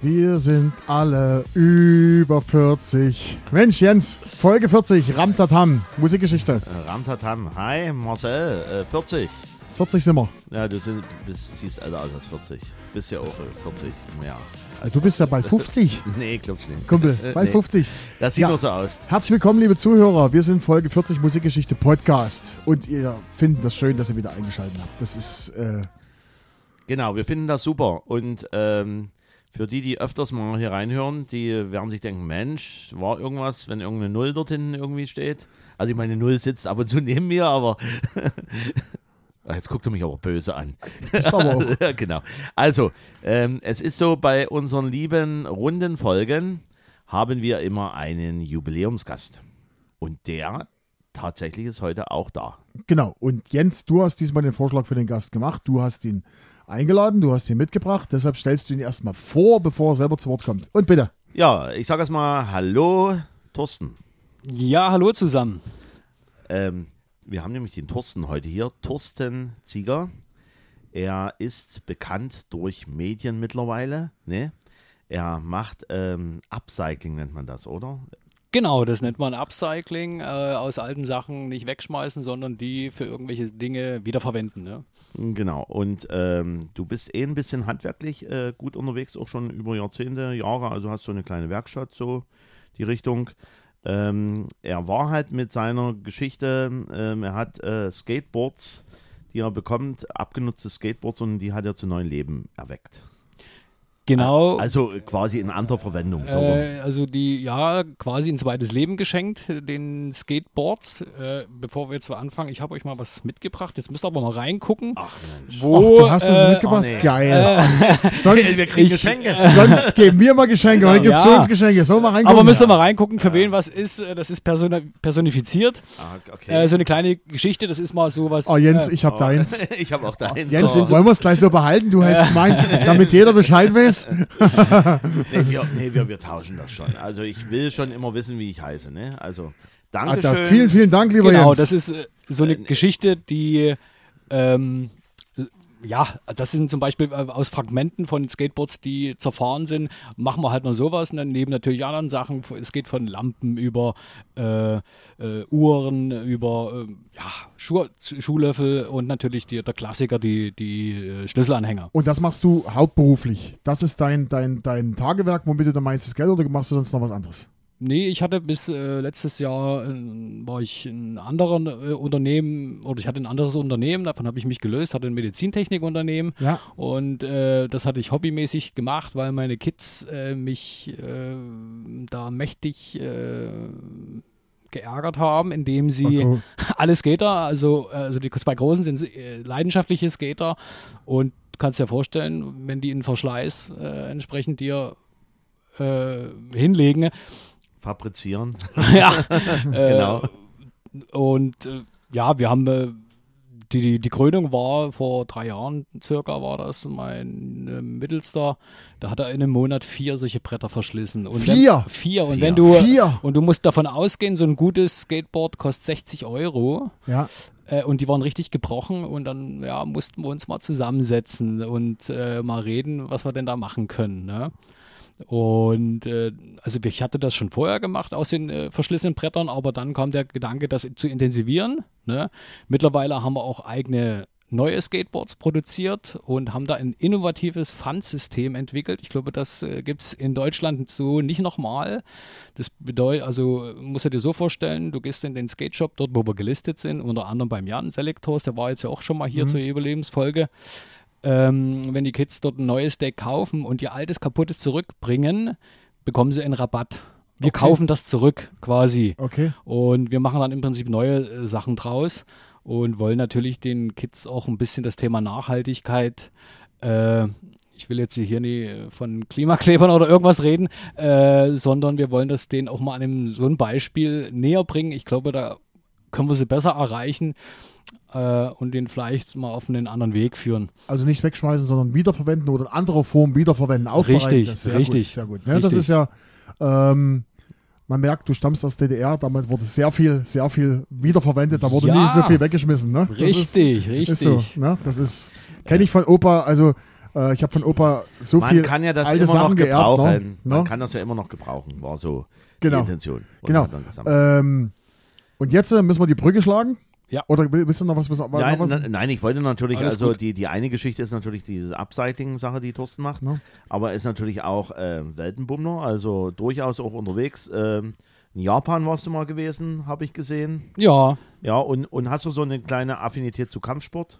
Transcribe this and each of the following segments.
Wir sind alle über 40. Mensch, Jens, Folge 40, Ramtatam, Musikgeschichte. Ramtatam, hi Marcel, 40. 40 sind wir. Ja, du siehst älter aus als 40. Bist ja auch 40 mehr. Du bist ja bald 50. Nee, glaubst du nicht. Kumpel, bald 50. Das sieht nur so aus. Herzlich willkommen, liebe Zuhörer. Wir sind Folge 40 Musikgeschichte Podcast. Und ihr findet das schön, dass ihr wieder eingeschaltet habt. Das ist... Genau, wir finden das super. Und für die öfters mal hier reinhören, die werden sich denken, Mensch, war irgendwas, wenn irgendeine Null dort hinten irgendwie steht. Also ich meine, Null sitzt ab und zu neben mir, aber... Jetzt guckt er mich aber böse an. Ist aber auch. Ja, genau. Also, es ist so, bei unseren lieben runden Folgen haben wir immer einen Jubiläumsgast. Und der tatsächlich ist heute auch da. Genau. Und Jens, du hast diesmal den Vorschlag für den Gast gemacht. Du hast ihn eingeladen, du hast ihn mitgebracht. Deshalb stellst du ihn erstmal vor, bevor er selber zu Wort kommt. Und bitte. Ja, ich sage erstmal Hallo, Thorsten. Ja, hallo zusammen. Wir haben nämlich den Thorsten heute hier, Thorsten Zieger. Er ist bekannt durch Medien mittlerweile. Ne? Er macht Upcycling, nennt man das, oder? Genau, das nennt man Upcycling, aus alten Sachen nicht wegschmeißen, sondern die für irgendwelche Dinge wiederverwenden. Ne? Genau, und du bist ein bisschen handwerklich gut unterwegs, auch schon über Jahrzehnte, Jahre, also hast so eine kleine Werkstatt, so die Richtung. Er war halt mit seiner Geschichte, er hat Skateboards, die er bekommt, abgenutzte Skateboards, und die hat er zu neuem Leben erweckt. Genau. Also quasi in anderer Verwendung. Also quasi ein zweites Leben geschenkt, den Skateboards. Bevor wir jetzt anfangen, ich habe euch mal was mitgebracht. Jetzt müsst ihr aber mal reingucken. Ach Mensch. Du hast es mitgebracht? nee. Geil. Sonst, Wir kriegen Geschenke. sonst geben wir mal Geschenke. Heute gibt es für uns Geschenke. Sollen wir mal reingucken? Aber müsst ihr mal reingucken, für wen was ist. Das ist personifiziert. Okay. So eine kleine Geschichte, das ist mal sowas. Oh Jens, ich hab deins. Ich habe auch deins. Jens, wollen wir es gleich so behalten? Du hältst meinen, damit jeder Bescheid weiß. Wir tauschen das schon. Also ich will schon immer wissen, wie ich heiße. Ne? Also danke schön. Vielen Dank, lieber Jens. Genau, das ist so eine Geschichte, die das sind zum Beispiel aus Fragmenten von Skateboards, die zerfahren sind, machen wir halt noch sowas, und dann neben natürlich anderen Sachen. Es geht von Lampen über Uhren, über Schuhlöffel und natürlich der Klassiker, die Schlüsselanhänger. Und das machst du hauptberuflich? Das ist dein Tagewerk, womit du dann meistens Geld, oder machst du sonst noch was anderes? Nee, ich hatte bis letztes Jahr war ich in anderen Unternehmen, oder ich hatte ein anderes Unternehmen, davon habe ich mich gelöst, hatte ein Medizintechnikunternehmen, und das hatte ich hobbymäßig gemacht, weil meine Kids mich da mächtig geärgert haben, indem sie alle Skater, also die zwei Großen sind leidenschaftliche Skater, und du kannst dir vorstellen, wenn die in Verschleiß entsprechend dir hinlegen, fabrizieren. Ja, genau. Und wir haben die Krönung war vor 3 Jahren circa, war das mein Mittelster. Da hat er in einem Monat 4 solche Bretter verschlissen. Und 4? 4. Und 4. wenn du 4. Und du musst davon ausgehen, so ein gutes Skateboard kostet 60 €. Ja. Und die waren richtig gebrochen, und dann mussten wir uns mal zusammensetzen und mal reden, was wir denn da machen können. Ne? Und also ich hatte das schon vorher gemacht aus den verschlissenen Brettern, aber dann kam der Gedanke, das zu intensivieren. Ne? Mittlerweile haben wir auch eigene neue Skateboards produziert und haben da ein innovatives Pfandsystem entwickelt. Ich glaube, das gibt es in Deutschland so nicht nochmal. Das bedeutet, also musst du dir so vorstellen, du gehst in den Skate-Shop, dort wo wir gelistet sind, unter anderem beim Jan Selectors, der war jetzt ja auch schon mal hier zur Überlebensfolge. Wenn die Kids dort ein neues Deck kaufen und ihr altes kaputtes zurückbringen, bekommen sie einen Rabatt. Wir kaufen das zurück quasi. Okay. Und wir machen dann im Prinzip neue Sachen draus und wollen natürlich den Kids auch ein bisschen das Thema Nachhaltigkeit, ich will jetzt hier nie von Klimaklebern oder irgendwas reden, sondern wir wollen das denen auch mal an so ein Beispiel näher bringen. Ich glaube, da können wir sie besser erreichen und den vielleicht mal auf einen anderen Weg führen. Also nicht wegschmeißen, sondern wiederverwenden oder in anderer Form wiederverwenden, aufbereiten. Richtig, das ist richtig. Gut, sehr gut. Ja, das ist ja, man merkt, du stammst aus der DDR, damit wurde sehr viel wiederverwendet, da wurde nicht so viel weggeschmissen. Ne? Richtig. Ist so, ne? Das ist, kenne ich von Opa, also Ich habe von Opa so Man viel kann ja das alte immer noch Sachen geerbt. gebrauchen. Ne? Man kann das ja immer noch gebrauchen, war so Genau. die Intention. Genau. Und jetzt müssen wir die Brücke schlagen? Ja. Oder willst du noch was? Nein, ich wollte natürlich, Alles also gut. die eine Geschichte ist natürlich diese Upcycling-Sache, die Thorsten macht, Ja. aber ist natürlich auch Weltenbummler, also durchaus auch unterwegs. In Japan warst du mal gewesen, habe ich gesehen. Ja, Ja, und hast du so eine kleine Affinität zu Kampfsport?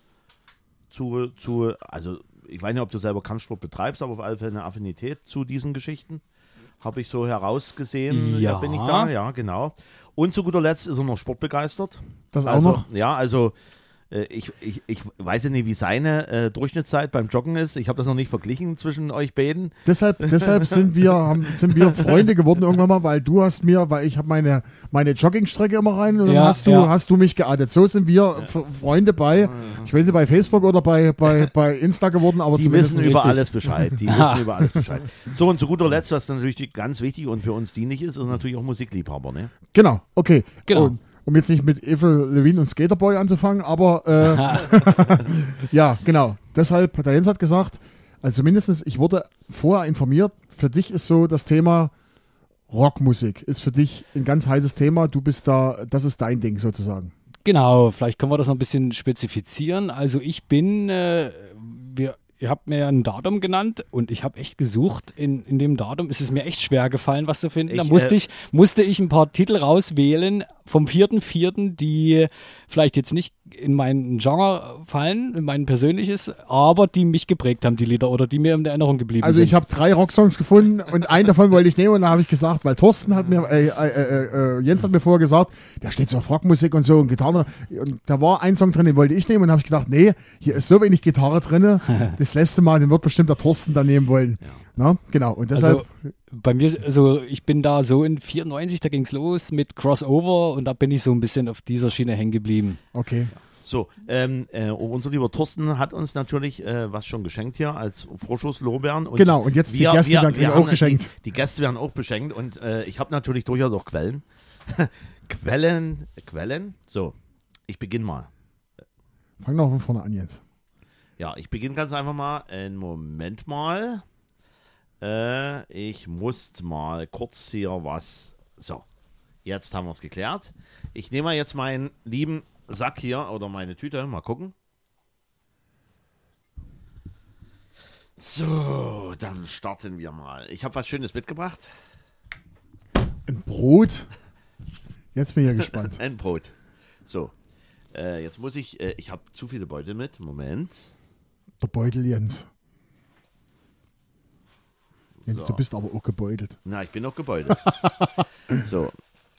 Also ich weiß nicht, ob du selber Kampfsport betreibst, aber auf alle Fälle eine Affinität zu diesen Geschichten. Habe ich so herausgesehen, Ja. bin ich da, ja, genau. Und zu guter Letzt ist er noch sportbegeistert. Das auch Also, noch? ja, also ich weiß ja nicht, wie seine Durchschnittszeit beim Joggen ist. Ich habe das noch nicht verglichen zwischen euch beiden. Deshalb sind wir Freunde geworden irgendwann mal, weil ich habe meine Joggingstrecke immer rein und dann Ja, hast du mich geaddet. So sind wir Freunde ich weiß nicht, bei Facebook oder bei Insta geworden, aber Die zumindest wissen über richtig. alles Bescheid. Die wissen über alles Bescheid. So, und zu guter Letzt, was natürlich ganz wichtig und für uns dienlich ist natürlich auch Musikliebhaber, ne? Genau, okay. Genau. Und, um jetzt nicht mit Avril Lavigne und Skaterboy anzufangen, aber ja, genau. Deshalb, der Jens hat gesagt, also mindestens, ich wurde vorher informiert, für dich ist so das Thema Rockmusik, ist für dich ein ganz heißes Thema, du bist da, das ist dein Ding sozusagen. genau. Vielleicht können wir das noch ein bisschen spezifizieren. Also ich bin, ihr habt mir ein Datum genannt und ich habe echt gesucht. In dem Datum ist es mir echt schwer gefallen, was zu finden. Da musste ich ein paar Titel rauswählen vom 4.4., die vielleicht jetzt nicht in mein Genre fallen, in mein persönliches, aber die mich geprägt haben, die Lieder, oder die mir in Erinnerung geblieben Also sind. ich habe 3 Rocksongs gefunden und einen davon wollte ich nehmen und da habe ich gesagt, weil Thorsten hat mir, Jens hat mir vorher gesagt, der steht so auf Rockmusik und so und Gitarre und da war ein Song drin, den wollte ich nehmen und da habe ich gedacht, nee, hier ist so wenig Gitarre drin, das letzte Mal, den wird bestimmt der Thorsten da nehmen wollen. Na, genau, und deshalb... Also bei mir, also ich bin da so in 94, da ging es los mit Crossover und da bin ich so ein bisschen auf dieser Schiene hängen geblieben. Okay. So, unser lieber Thorsten hat uns natürlich was schon geschenkt hier als Vorschusslorbeeren. Und Genau, und jetzt die Gäste werden auch geschenkt. Die Gäste werden auch beschenkt und ich habe natürlich durchaus auch Quellen. Quellen. So, ich beginne mal. Fang doch von vorne an jetzt. Ja, ich beginne ganz einfach mal. Einen Moment mal. Ich muss mal kurz hier was... So, jetzt haben wir es geklärt. Ich nehme mal jetzt meinen lieben Sack hier oder meine Tüte. Mal gucken. So, dann starten wir mal. Ich habe was Schönes mitgebracht. Ein Brot? Jetzt bin ich ja gespannt. Ein Brot. So, jetzt muss ich habe zu viele Beutel mit. Moment. Der Beutel, Jens. Jens, So. du bist aber auch gebeutelt. Na, ich bin noch gebeutelt. So.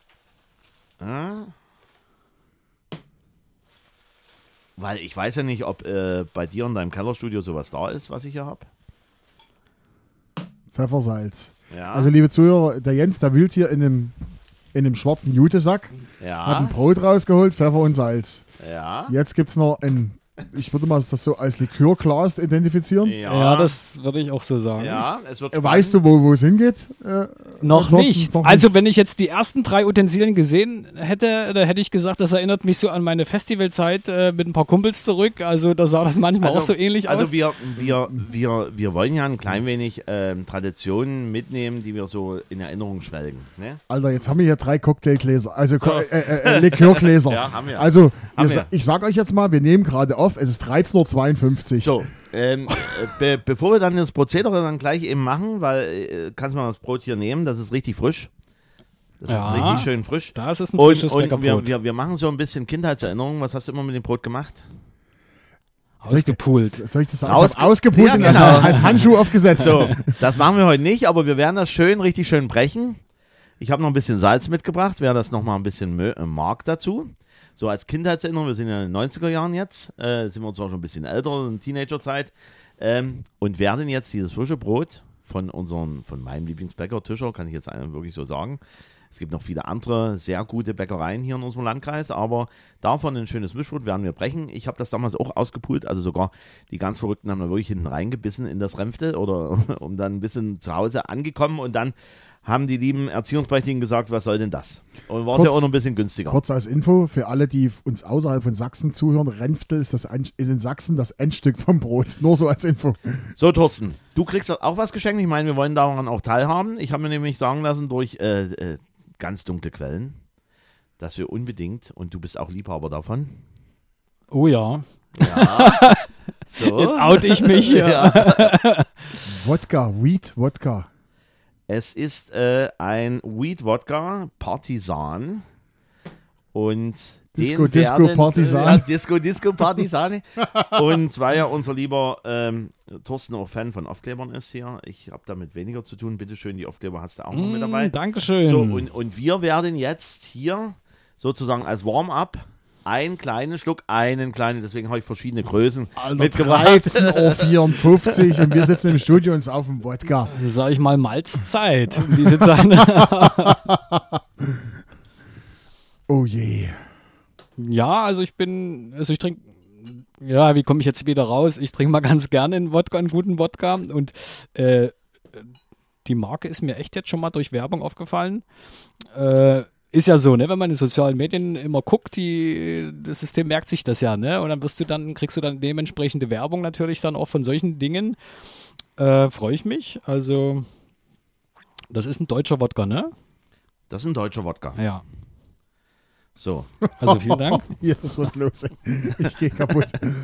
Weil ich weiß ja nicht, ob bei dir in deinem Kellerstudio sowas da ist, was ich hier habe. Pfeffersalz. Ja. Also, liebe Zuhörer, der Jens, der wühlt hier in einem schwarzen Jutesack, hat ein ja. Brot rausgeholt, Pfeffer und Salz. Ja. Jetzt gibt es noch ich würde mal das so als Likörglas identifizieren. Ja, das würde ich auch so sagen. Ja, es wird Weißt du, wo es hingeht? Noch Thorsten, nicht. noch Also wenn ich jetzt die ersten 3 Utensilien gesehen hätte, da hätte ich gesagt, das erinnert mich so an meine Festivalzeit mit ein paar Kumpels zurück. Also da sah das manchmal auch so ähnlich aus. Also wir wollen ja ein klein wenig Traditionen mitnehmen, die wir so in Erinnerung schwelgen. Ne? Alter, jetzt haben wir hier 3 Cocktailgläser, also Likörgläser. Ja, haben wir. Also, Haben wir. ich sag euch jetzt mal, wir nehmen gerade auf, es ist 13:52 Uhr. So, bevor wir dann das Prozedere dann gleich eben machen, weil kannst du mal das Brot hier nehmen, das ist richtig frisch. Das Ja. ist richtig schön frisch. Das ist ein frisches Und Bäckerbrot. wir machen so ein bisschen Kindheitserinnerungen. Was hast du immer mit dem Brot gemacht? Ausgepult. Soll ich das sagen? Raus- Ich hab ausgepult Ja, und genau. als Handschuh aufgesetzt. So, das machen wir heute nicht, aber wir werden das richtig schön brechen. Ich habe noch ein bisschen Salz mitgebracht, wer das noch mal ein bisschen mag dazu. So als Kindheitserinnerung, wir sind ja in den 90er Jahren jetzt, sind wir zwar schon ein bisschen älter, in Teenagerzeit, und werden jetzt dieses frische Brot von meinem Lieblingsbäcker Tischer, kann ich jetzt wirklich so sagen. Es gibt noch viele andere sehr gute Bäckereien hier in unserem Landkreis, aber davon ein schönes Mischbrot werden wir brechen. Ich habe das damals auch ausgepult, also sogar die ganz Verrückten haben da wirklich hinten reingebissen in das Renfte oder um dann ein bisschen zu Hause angekommen und dann haben die lieben Erziehungsberechtigten gesagt, was soll denn das? Und war es Kurz- ja auch noch ein bisschen günstiger. Kurz als Info für alle, die uns außerhalb von Sachsen zuhören, Renftel ist in Sachsen das Endstück vom Brot. Nur so als Info. So, Thorsten, du kriegst auch was geschenkt. Ich meine, wir wollen daran auch teilhaben. Ich habe mir nämlich sagen lassen durch ganz dunkle Quellen, dass wir unbedingt, und du bist auch Liebhaber davon. Oh ja. Ja. So. Jetzt oute ich mich. Ja. Wodka, Wheat Wodka. Es ist ein Wheat Wodka Partisan und Disco, den Disco, werden, Partisan. Ja, Disco Partisan. Und weil ja unser lieber Thorsten auch Fan von Aufklebern ist hier, ich habe damit weniger zu tun. Bitte schön, die Aufkleber hast du auch noch mit dabei. Dankeschön. So, und wir werden jetzt hier sozusagen als Warm-up einen kleinen Schluck, deswegen habe ich verschiedene Größen mitgebracht. 13:54 Uhr und wir sitzen im Studio und saufen Wodka. Sag ich mal Malzzeit. Um diese Zeit. Oh je. Ja, also ich trinke, ja, wie komme ich jetzt wieder raus? Ich trinke mal ganz gerne einen guten Wodka und die Marke ist mir echt jetzt schon mal durch Werbung aufgefallen. Ist ja so, ne, wenn man in sozialen Medien immer guckt, das System merkt sich das ja, ne, und dann kriegst du dann dementsprechende Werbung natürlich dann auch von solchen Dingen. Freue ich mich, also das ist ein deutscher Wodka, ne? Das ist ein deutscher Wodka. Ja, So. also vielen Dank. Hier ist was los. Ich gehe kaputt.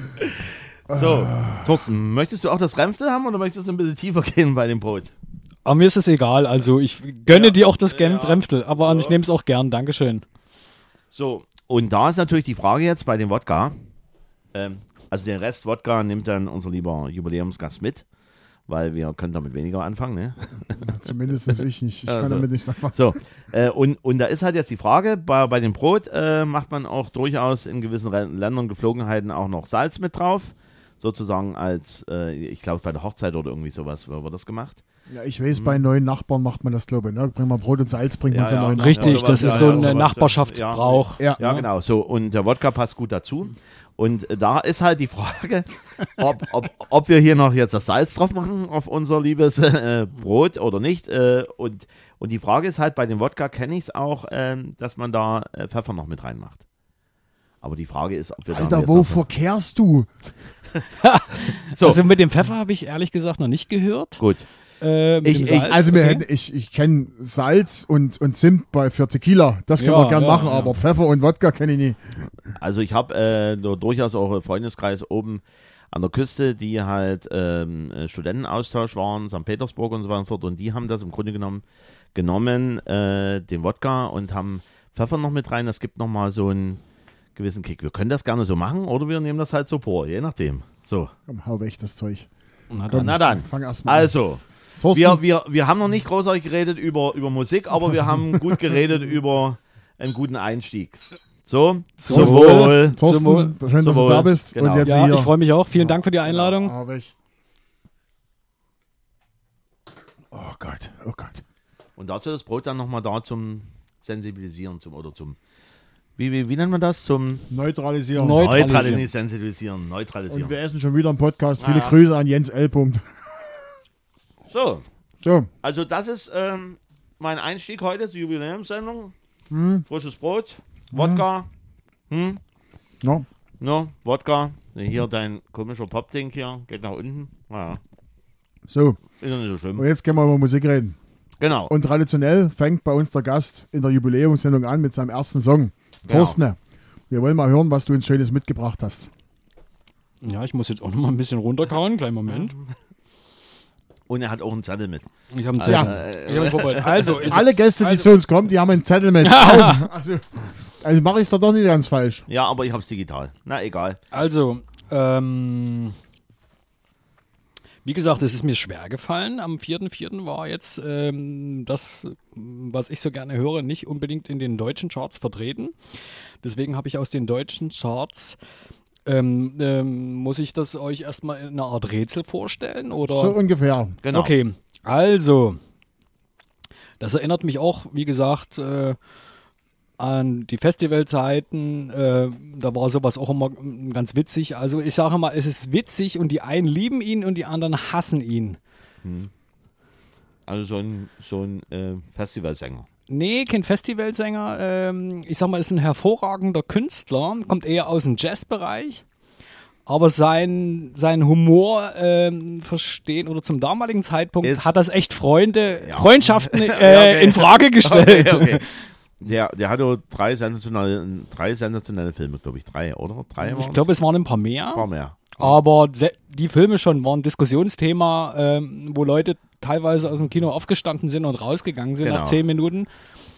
So, Thorsten, möchtest du auch das Renftel haben oder möchtest du ein bisschen tiefer gehen bei dem Brot? Aber mir ist es egal, also ich gönne dir auch das ja. Renftel, aber ich nehme es auch gern, Dankeschön. So, und da ist natürlich die Frage jetzt bei dem Wodka. Also den Rest Wodka nimmt dann unser lieber Jubiläumsgast mit, weil wir können damit weniger anfangen, ne? Zumindest ich nicht. Ich kann damit nichts anfangen. So, und da ist halt jetzt die Frage, bei dem Brot macht man auch durchaus in gewissen Ländern, Geflogenheiten auch noch Salz mit drauf. Sozusagen als, ich glaube bei der Hochzeit oder irgendwie sowas wird das gemacht. Ja, ich weiß, bei neuen Nachbarn macht man das, glaube ich. Ne? Bringt man Brot und Salz, bringt man zu neuen Nachbarn. Richtig, sowas, das ist ja, so ja, ein sowas, Nachbarschaftsbrauch. Ja. Ja, genau. So, und der Wodka passt gut dazu. Und da ist halt die Frage, ob wir hier noch jetzt das Salz drauf machen auf unser liebes Brot oder nicht. Und die Frage ist halt, bei dem Wodka kenne ich es auch, dass man da Pfeffer noch mit reinmacht. Aber die Frage ist, ob wir da Alter, jetzt wo noch- verkehrst du? So. Also mit dem Pfeffer habe ich ehrlich gesagt noch nicht gehört. Gut. Mit dem Salz, Also okay. ich kenne Salz und Zimt für Tequila. Das können Ja, wir gern ja, machen, ja. aber Pfeffer und Wodka kenne ich nie. Also ich habe durchaus auch einen Freundeskreis oben an der Küste, die halt Studentenaustausch waren, St. Petersburg und so weiter und fort. Und die haben das im Grunde genommen den Wodka und haben Pfeffer noch mit rein. Das gibt nochmal so einen gewissen Kick. Wir können das gerne so machen oder wir nehmen das halt so vor, je nachdem. So, Komm, hau weg das Zeug. Na Komm, dann. na dann. Fang erst mal an. Also, Thorsten, wir haben noch nicht großartig geredet über Musik, aber wir haben gut geredet über einen guten Einstieg. So, Zum zum Wohl. Wohl. Thorsten, Wohl. schön, dass du Wohl. da bist. Genau. Und jetzt Ja, hier. ich freue mich auch. Vielen Dank für die Einladung. Hau weg. Oh Gott, oh Gott. Und dazu das Brot dann nochmal da zum Sensibilisieren, wie nennt man das? Zum Neutralisieren. Sensibilisieren, neutralisieren. Und wir essen schon wieder im Podcast. Viele Ja. Grüße an Jens L. Punkt. So, So, also das ist mein Einstieg heute zur Jubiläumssendung. Frisches Brot, Wodka. ja. No, Wodka. Hier dein komischer Popding hier, geht nach unten. Naja, So, ist ja nicht so schlimm. und jetzt können wir über Musik reden. Genau. Und traditionell fängt bei uns der Gast in der Jubiläumssendung an mit seinem ersten Song. Genau. Thorsten, wir wollen mal hören, was du uns Schönes mitgebracht hast. Ja, ich muss jetzt auch noch mal ein bisschen runterkauen. Kleinen Moment. Und er hat auch einen Zettel mit. Ich habe einen Ja. Zettel. Ich hab ihn vorbereitet. Also, Alle Gäste, die zu uns kommen, die haben einen Zettel mit. Also mache ich es doch nicht ganz falsch. Ja, aber ich hab's digital. Na, egal. Also, wie gesagt, es ist mir schwer gefallen. Am 4.4. war jetzt das, was ich so gerne höre, nicht unbedingt in den deutschen Charts vertreten. Deswegen habe ich aus den deutschen Charts, muss ich das euch erstmal in einer Art Rätsel vorstellen? Oder? So ungefähr. Genau. Okay, also, das erinnert mich auch, wie gesagt, an die Festivalzeiten. Da war sowas auch immer ganz witzig. Also ich sage mal, es ist witzig und die einen lieben ihn und die anderen hassen ihn. Also so ein Festivalsänger. Nee, kein Festivalsänger. Ich sag mal, ist ein hervorragender Künstler, kommt eher aus dem Jazzbereich. Aber sein Humor verstehen oder zum damaligen Zeitpunkt hat das echt Freundschaften okay. in Frage gestellt. Okay. Der hat doch drei sensationelle Filme, glaube ich. 3, oder? 3 Ich glaube, es waren ein paar mehr. mehr. Aber die Filme schon waren Diskussionsthema, wo Leute teilweise aus dem Kino aufgestanden sind und rausgegangen sind nach 10 Minuten.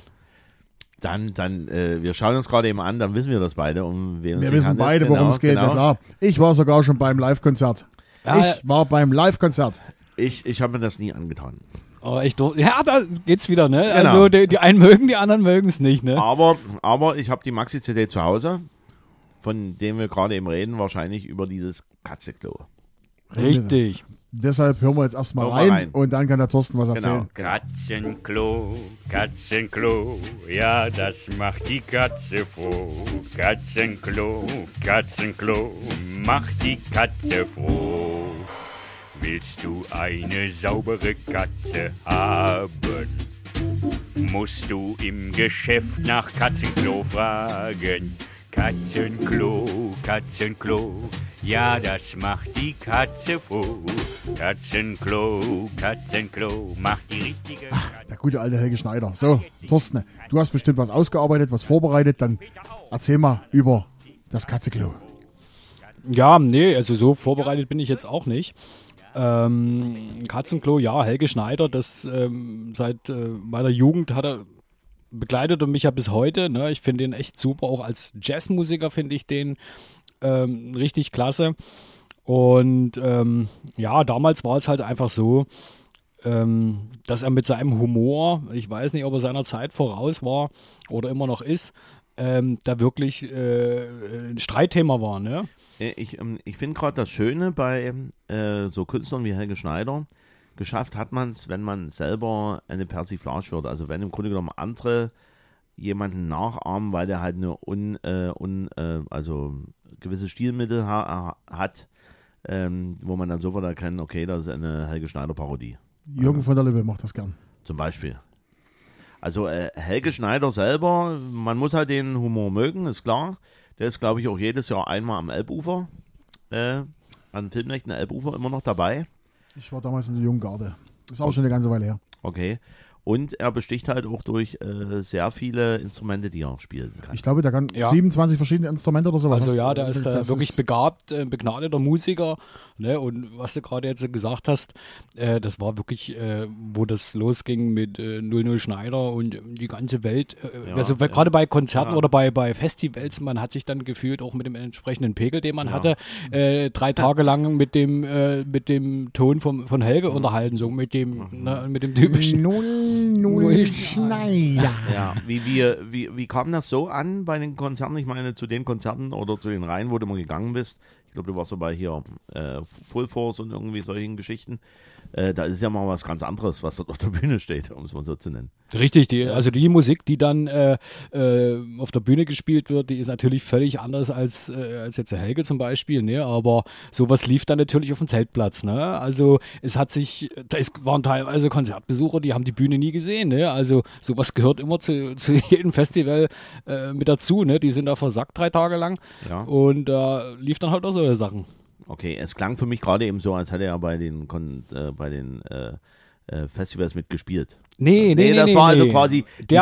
Dann, wir schauen uns gerade eben an, dann wissen wir das beide. Wir wissen beide, worum es geht, na klar. Ich war sogar schon beim Live-Konzert. Ich war beim Live-Konzert. Ich habe mir das nie angetan. Oh, da geht's wieder, ne? Genau. Also die einen mögen, die anderen mögen es nicht, ne? Aber ich habe die Maxi-CD zu Hause, von dem wir gerade eben reden, wahrscheinlich über dieses Katzenklo. Richtig. Deshalb hören wir jetzt erstmal rein und dann kann der Thorsten was erzählen. Katzenklo, Katzenklo, ja, das macht die Katze froh. Katzenklo, Katzenklo, macht die Katze froh. Willst du eine saubere Katze haben, musst du im Geschäft nach Katzenklo fragen. Katzenklo, Katzenklo, ja, das macht die Katze froh. Katzenklo, Katzenklo, macht die richtige Katze. Der gute alte Helge Schneider. So, Thorsten, du hast bestimmt was ausgearbeitet, was vorbereitet, dann erzähl mal über das Katzenklo. Ja, nee, also so vorbereitet bin ich jetzt auch nicht. Katzenklo, ja, Helge Schneider, das seit meiner Jugend begleitet mich ja bis heute. Ne? Ich finde den echt super, auch als Jazzmusiker finde ich den richtig klasse. Und damals war es halt einfach so, dass er mit seinem Humor, ich weiß nicht, ob er seiner Zeit voraus war oder immer noch ist, da wirklich ein Streitthema war. Ne? Ich finde gerade das Schöne bei so Künstlern wie Helge Schneider, geschafft hat man es, wenn man selber eine Persiflage wird. Also wenn im Grunde genommen andere jemanden nachahmen, weil der halt also gewisse Stilmittel hat, wo man dann sofort erkennt, okay, das ist eine Helge Schneider-Parodie. Jürgen von der Lippe macht das gern. Zum Beispiel. Also Helge Schneider selber, man muss halt den Humor mögen, ist klar. Der ist, glaube ich, auch jedes Jahr einmal am Elbufer, an Filmnächten Elbufer immer noch dabei. Ich war damals in der Junggarde. Das ist auch schon eine ganze Weile her. Okay. Und er besticht halt auch durch sehr viele Instrumente, die er spielen kann. Ich glaube, der kann 27 verschiedene Instrumente oder sowas. Also ja, der ist wirklich begabt, begnadeter Musiker. Ne? Und was du gerade jetzt gesagt hast, das war wirklich, wo das losging mit 00 Schneider und die ganze Welt. Gerade bei Konzerten oder bei Festivals, man hat sich dann gefühlt, auch mit dem entsprechenden Pegel, den man hatte, 3 Tage lang mit dem Ton von Helge unterhalten, so mit dem typischen. 00 Schneider. Ja, wie kam das so an bei den Konzerten? Ich meine, zu den Konzerten oder zu den Reihen, wo du mal gegangen bist. Ich glaube, du warst so bei hier Full Force und irgendwie solchen Geschichten. Da ist ja mal was ganz anderes, was dort auf der Bühne steht, um es mal so zu nennen. Richtig, also die Musik, die dann auf der Bühne gespielt wird, die ist natürlich völlig anders als jetzt der Helge zum Beispiel, ne? Aber sowas lief dann natürlich auf dem Zeltplatz. Ne? Also es waren teilweise Konzertbesucher, die haben die Bühne nie gesehen. Ne? Also sowas gehört immer zu jedem Festival mit dazu. Ne? Die sind da versackt 3 Tage lang und da lief dann halt auch solche Sachen. Okay, es klang für mich gerade eben so, als hätte er bei den Festivals mitgespielt. Nee, das war also quasi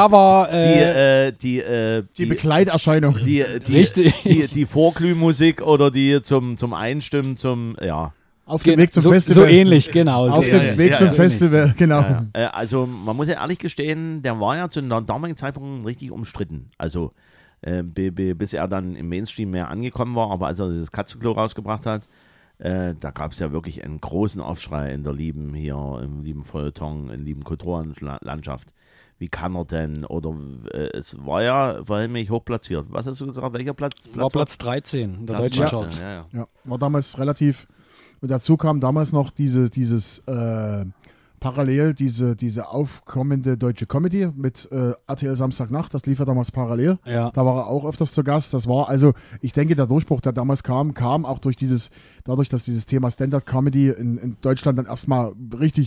die Begleiterscheinung. Richtig. Die Vorglühmusik oder die zum Einstimmen auf dem Weg zum Festival. So ähnlich, genau. Auf dem Weg zum Festival, genau. Ja. Also man muss ja ehrlich gestehen, der war ja zu einem damaligen Zeitpunkt richtig umstritten. Also bis er dann im Mainstream mehr angekommen war, aber als er das Katzenklo rausgebracht hat, da gab es ja wirklich einen großen Aufschrei im lieben Feuilleton, in lieben Kulturlandschaft. Wie kann er denn? Oder es war ja verhältnismäßig hoch platziert. Was hast du gesagt? Welcher Platz? War Platz 13 in der deutschen Charts. Ja, war damals relativ. Und dazu kam damals noch dieses parallel diese aufkommende deutsche Comedy mit RTL Samstagnacht, das lief ja damals parallel. Ja. Da war er auch öfters zu Gast. Das war also, ich denke, der Durchbruch, der damals kam auch dadurch, dass dieses Thema Stand-Up-Comedy in Deutschland dann erstmal richtig zum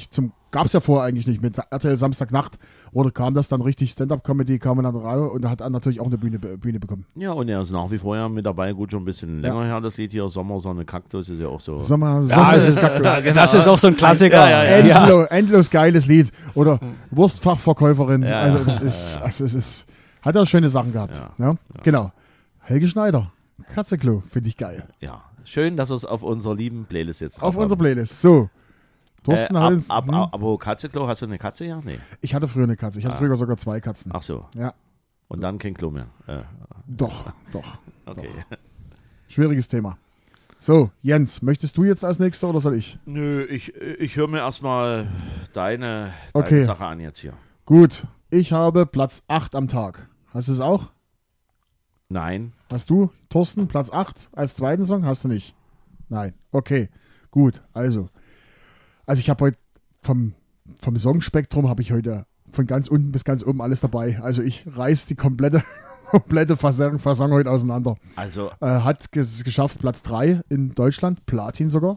gab es ja vorher eigentlich nicht. Mit RTL Samstagnacht kam das dann richtig, Stand-Up-Comedy kam dann raus und da hat er natürlich auch eine Bühne bekommen. Ja, und er ist nach wie vor ja mit dabei, gut, schon ein bisschen länger her, das Lied hier, Sommersonne Kaktus ist ja auch so. Das ist auch so ein Klassiker. Ja. Endlos geiles Lied. Oder Wurstfachverkäuferin. Also das ist, hat er schöne Sachen gehabt. Ja. Genau. Helge Schneider, Katzeklo, finde ich geil. Ja, schön, dass wir es auf unserer lieben Playlist jetzt auf unserer Playlist. So. Thorsten hat uns. Aber Katzeklo, hast du eine Katze ja? Nee. Ich hatte früher eine Katze. Ich hatte früher sogar 2 Katzen. Ach so. Ja. Und dann kein Klo mehr. Doch. Okay. Doch. Schwieriges Thema. So, Jens, möchtest du jetzt als Nächster oder soll ich? Nö, ich höre mir erstmal deine Sache an jetzt hier. Gut, ich habe Platz 8 am Tag. Hast du es auch? Nein. Hast du, Thorsten, Platz 8 als zweiten Song? Hast du nicht? Nein. Okay, gut. Also ich habe heute vom Songspektrum habe ich heute von ganz unten bis ganz oben alles dabei. Also ich reiß die komplette Fassung heute auseinander. Also hat geschafft Platz 3 in Deutschland, Platin sogar.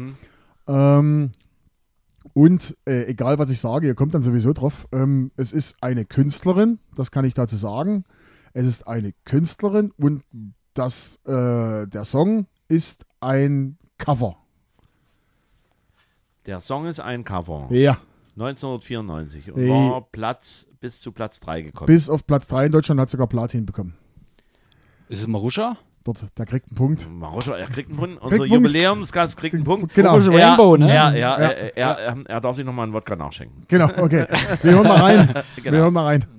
Und egal was ich sage, ihr kommt dann sowieso drauf. Es ist eine Künstlerin, das kann ich dazu sagen. Es ist eine Künstlerin und der Song ist ein Cover. Der Song ist ein Cover. Ja. 1994 und war bis zu Platz 3 gekommen. Bis auf Platz 3 in Deutschland hat sogar Platin bekommen. Ist es Marusha? Dort, der kriegt einen Punkt. Marusha, er kriegt einen Punkt. Unser Jubiläumsgast kriegt einen Punkt. Genau. Rainbow, ne? Er darf sich nochmal einen Wodka nachschenken. Genau, okay. Wir hören mal rein. Genau. Wir hören mal rein.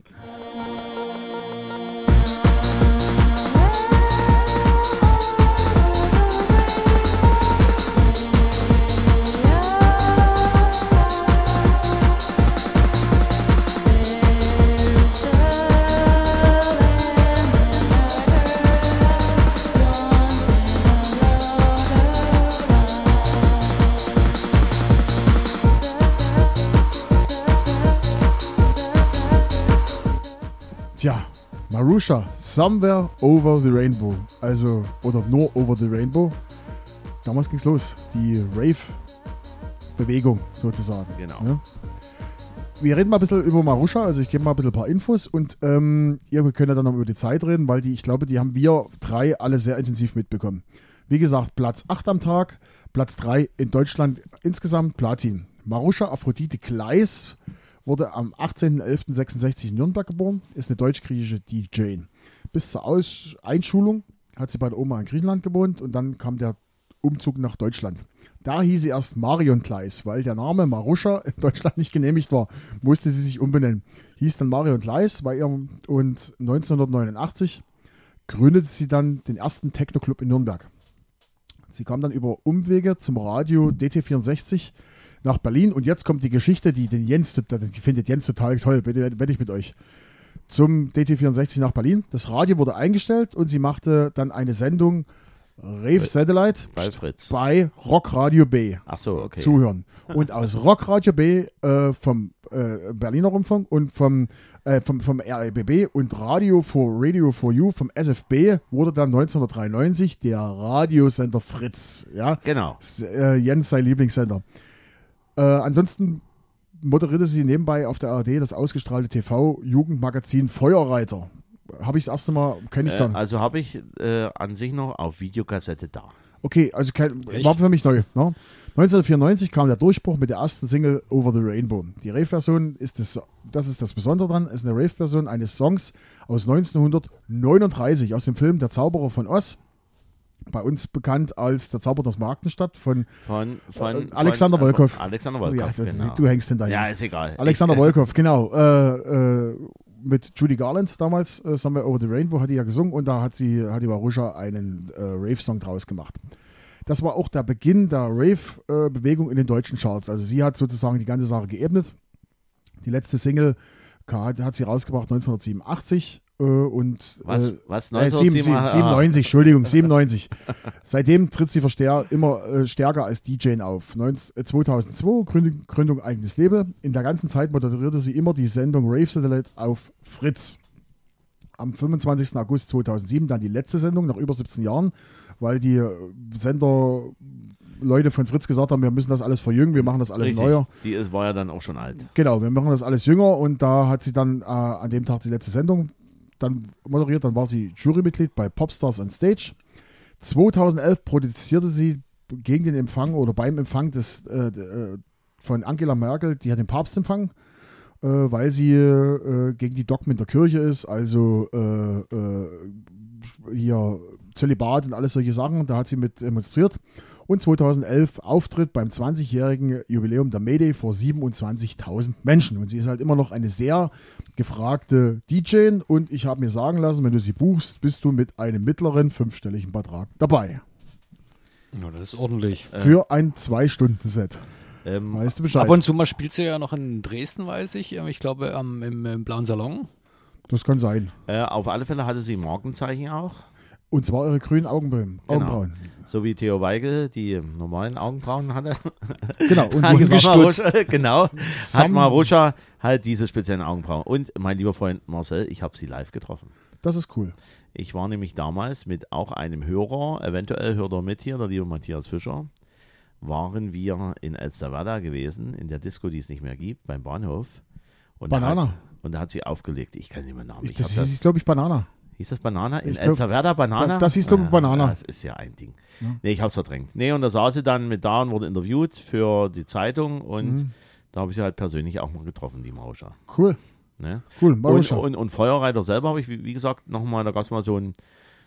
Tja, Marusha, Somewhere Over the Rainbow. Also, oder nur Over the Rainbow. Damals ging's los. Die Rave-Bewegung sozusagen. Genau. Ja. Wir reden mal ein bisschen über Marusha, also ich gebe mal ein paar Infos und ihr könnt ja dann noch über die Zeit reden, weil ich glaube, die haben wir 3 alle sehr intensiv mitbekommen. Wie gesagt, Platz 8 am Tag, Platz 3 in Deutschland insgesamt Platin. Marusha Aphrodite Gleis wurde am 18.11.66 in Nürnberg geboren, ist eine deutsch-griechische DJ. Bis zur Einschulung hat sie bei der Oma in Griechenland gewohnt und dann kam der Umzug nach Deutschland. Da hieß sie erst Marion Gleis, weil der Name Marusha in Deutschland nicht genehmigt war, musste sie sich umbenennen. Hieß dann Marion Gleis und 1989 gründete sie dann den ersten Techno-Club in Nürnberg. Sie kam dann über Umwege zum Radio DT64 nach Berlin und jetzt kommt die Geschichte, die findet Jens total toll, wette ich mit euch. Zum DT64 nach Berlin. Das Radio wurde eingestellt und sie machte dann eine Sendung Rave Satellite bei Rockradio B. Ach so, okay. Zuhören. Und aus Rockradio B vom Berliner Rundfunk und vom RBB und Radio for You vom SFB wurde dann 1993 der Radiosender Fritz. Ja? Genau. Jens, sein Lieblingssender. Ansonsten moderierte sie nebenbei auf der ARD das ausgestrahlte TV-Jugendmagazin Feuerreiter. Habe ich das erste Mal, kenne ich dann. Also habe ich an sich noch auf Videokassette da. Okay, also war für mich neu. Ne? 1994 kam der Durchbruch mit der ersten Single Over the Rainbow. Die Rave-Version das ist das Besondere dran, ist eine Rave-Version eines Songs aus 1939 aus dem Film Der Zauberer von Oz. Bei uns bekannt als Der Zauberer aus Marktenstadt von Alexander Wolkow. Alexander Wolkow, ja, genau. Du hängst hinter. Ja, ist egal. Alexander Wolkow, genau. Mit Judy Garland damals, Somewhere Over the Rainbow, hat die ja gesungen und da hat die Marusha einen Rave-Song draus gemacht. Das war auch der Beginn der Rave-Bewegung in den deutschen Charts. Also sie hat sozusagen die ganze Sache geebnet. Die letzte Single hat sie rausgebracht 1987. Und, was? 97, Entschuldigung, 97. Seitdem tritt sie immer stärker als DJ auf. 2002 Gründung eigenes Label. In der ganzen Zeit moderierte sie immer die Sendung Rave Satellite auf Fritz. Am 25. August 2007 dann die letzte Sendung nach über 17 Jahren weil die Leute von Fritz gesagt haben, wir müssen das alles verjüngen, wir machen das alles Richtig. neuer. War ja dann auch schon alt. Genau, wir machen das alles jünger und da hat sie dann an dem Tag die letzte Sendung dann moderiert, dann war sie Jurymitglied bei Popstars on Stage. 2011 protestierte sie gegen den Empfang oder beim Empfang von Angela Merkel, die hat den Papstempfang, weil sie gegen die Dogmen der Kirche ist, also hier Zölibat und alles solche Sachen, da hat sie mit demonstriert. Und 2011 Auftritt beim 20-jährigen Jubiläum der Mayday vor 27.000 Menschen. Und sie ist halt immer noch eine sehr gefragte DJ. Und ich habe mir sagen lassen, wenn du sie buchst, bist du mit einem mittleren 5-stelligen Betrag dabei. Ja, das ist ordentlich. Für ein 2-Stunden-Set. Weißt du Bescheid? Ab und zu mal spielt sie ja noch in Dresden, weiß ich. Ich glaube im Blauen Salon. Das kann sein. Auf alle Fälle hatte sie Markenzeichen auch. Und zwar ihre grünen Augenbrauen. So wie Theo Weigel die normalen Augenbrauen hatte. Genau. Und hat wie gesagt, Maruscha, genau. Hat Maruscha halt diese speziellen Augenbrauen. Und mein lieber Freund Marcel, ich habe sie live getroffen. das ist cool. Ich war nämlich damals mit auch einem Hörer, eventuell hört er mit hier, der liebe Matthias Fischer, waren wir in Elsterwerda gewesen, in der Disco, die es nicht mehr gibt, beim Bahnhof. Und Banana. Da hat sie aufgelegt. Ich kann nicht mehr Namen. Das hieß, glaube ich, Banana. Hieß das Banana? In Ich glaub, Elsterwerda Banana? Das hieß, glaube ich, Banana. Das ist ja ein Ding. Ja. Nee, ich hab's verdrängt. Nee, und da saß sie dann mit da und wurde interviewt für die Zeitung und da habe ich sie halt persönlich auch mal getroffen, die Maruscha. Cool. Ne? Cool, Maruscha. Und Feuerreiter selber habe ich, wie gesagt, nochmal, da gab es mal so ein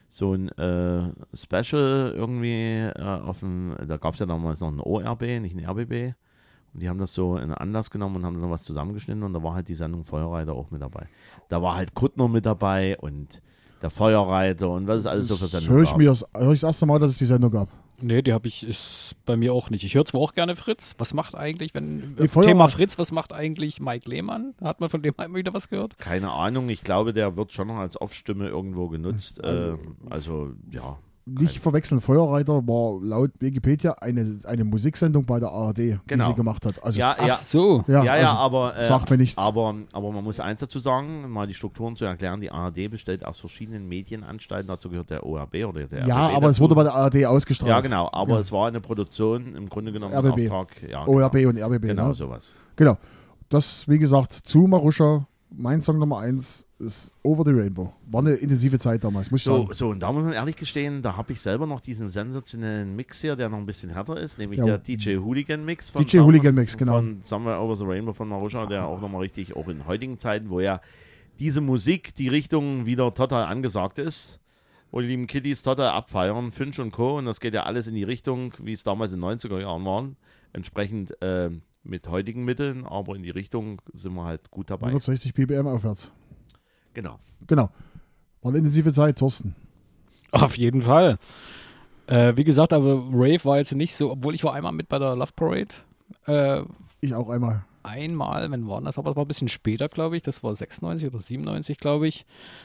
Special irgendwie da gab es ja damals noch ein ORB, nicht ein RBB. Und die haben das so in Anlass genommen und haben dann was zusammengeschnitten und da war halt die Sendung Feuerreiter auch mit dabei. Da war halt Kuttner mit dabei und der Feuerreiter und was es alles so für Sendungen gab. Hör ich das erste Mal, dass es die Sendung gab. Nee, die ist bei mir auch nicht. Ich höre zwar auch gerne Fritz. Was macht eigentlich, Feuerwehr- Thema Fritz, was macht eigentlich Mike Lehmann? Hat man von dem immer wieder was gehört? Keine Ahnung, ich glaube, der wird schon noch als Off-Stimme irgendwo genutzt. Also ja. Nicht verwechseln, Feuerreiter war laut Wikipedia eine Musiksendung bei der ARD, die Genau. sie gemacht hat. Also, Ach so. also, aber sagt mir nichts. Aber man muss eins dazu sagen, mal die Strukturen zu erklären, die ARD besteht aus verschiedenen Medienanstalten, dazu gehört der ORB oder der ja, RBB aber es dazu. wurde bei der ARD ausgestrahlt. Ja, genau, aber es war eine Produktion, im Grunde genommen ein RBB. Auftrag. Ja, ORB genau. und RBB. Genau, ne? sowas. Genau. Das, wie gesagt, zu Maruscha, mein Song Nummer 1 ist Over the Rainbow. War eine intensive Zeit damals, muss ich sagen. So, und da muss man ehrlich gestehen, da habe ich selber noch diesen sensationellen Mix hier, der noch ein bisschen härter ist, nämlich Ja. der DJ Hooligan Mix von DJ Hooligan Mix, genau. von Somewhere Over the Rainbow von Maruscha, der auch nochmal richtig, auch in heutigen Zeiten, wo ja diese Musik, die Richtung wieder total angesagt ist, wo die lieben Kiddies total abfeiern, Finch und Co. Und das geht ja alles in die Richtung, wie es damals in den 90er Jahren waren, entsprechend mit heutigen Mitteln, aber in die Richtung sind wir halt gut dabei. 160 ppm aufwärts. Genau. Genau. War eine intensive Zeit, Thorsten. Auf jeden Fall. Wie gesagt, aber Rave war jetzt nicht so, obwohl ich war einmal mit bei der Love Parade. Ich auch einmal. Einmal, wann war das? Aber das war ein bisschen später, glaube ich. Das war 96 oder 97, glaube ich.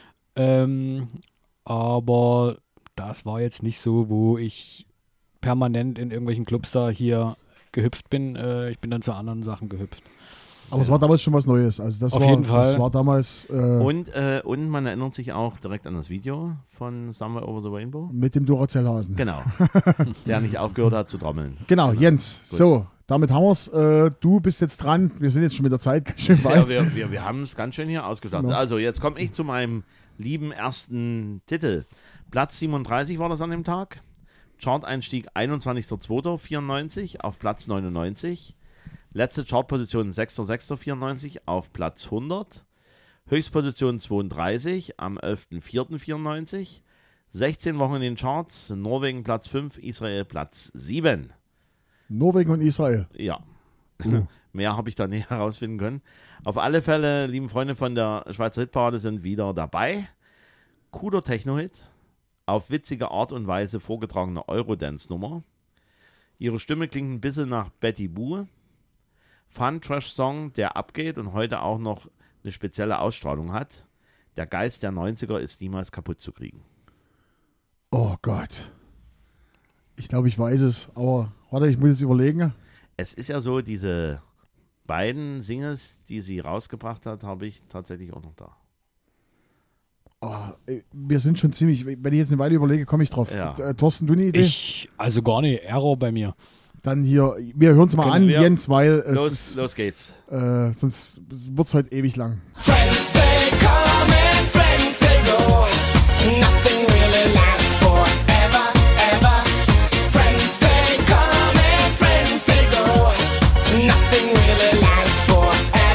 Aber das war jetzt nicht so, wo ich permanent in irgendwelchen Clubs da hier gehüpft bin. Ich bin dann zu anderen Sachen gehüpft. Aber es war damals schon was Neues. Also das Auf war, jeden Fall. Das war damals Und man erinnert sich auch direkt an das Video von Somewhere Over the Rainbow. mit dem Duracell-Hasen. Genau. Der nicht aufgehört hat zu trommeln. Genau, Jens. Gut. So, damit haben wir es. Du bist jetzt dran. Wir sind jetzt schon mit der Zeit ganz schön Ja, weit. wir haben es ganz schön hier ausgestattet. Genau. Also, jetzt komme ich zu meinem lieben ersten Titel. Platz 37 war das an dem Tag. Chart-Einstieg 21.02.94 auf Platz 99. Letzte Chartposition 6.06.94 auf Platz 100. Höchstposition 32 am 11.04.94. 16 Wochen in den Charts. Norwegen Platz 5, Israel Platz 7. Norwegen und Israel. Ja. Mehr habe ich da nicht herausfinden können. Auf alle Fälle, lieben Freunde von der Schweizer Hitparade sind wieder dabei. Cooler Techno-Hit. Auf witzige Art und Weise vorgetragene Eurodance-Nummer. Ihre Stimme klingt ein bisschen nach Betty Boo. Fun-Trash-Song, der abgeht und heute auch noch eine spezielle Ausstrahlung hat. Der Geist der 90er ist niemals kaputt zu kriegen. Oh Gott. Ich glaube, ich weiß es. Aber warte, ich muss jetzt überlegen. Es ist ja so, diese beiden Singles, die sie rausgebracht hat, habe ich tatsächlich auch noch da. Wir sind schon ziemlich, wenn ich jetzt eine Weile überlege, komme ich drauf. Ja. Thorsten, du eine Idee? Also gar nicht, Error bei mir. Dann hier, wir hören es mal an, wir- Jens, weil es Los geht's. sonst wird es heute ewig lang. Friends they come and friends they go. Nothing really lasts forever, ever. Friends they come and friends they go. Nothing really lasts forever.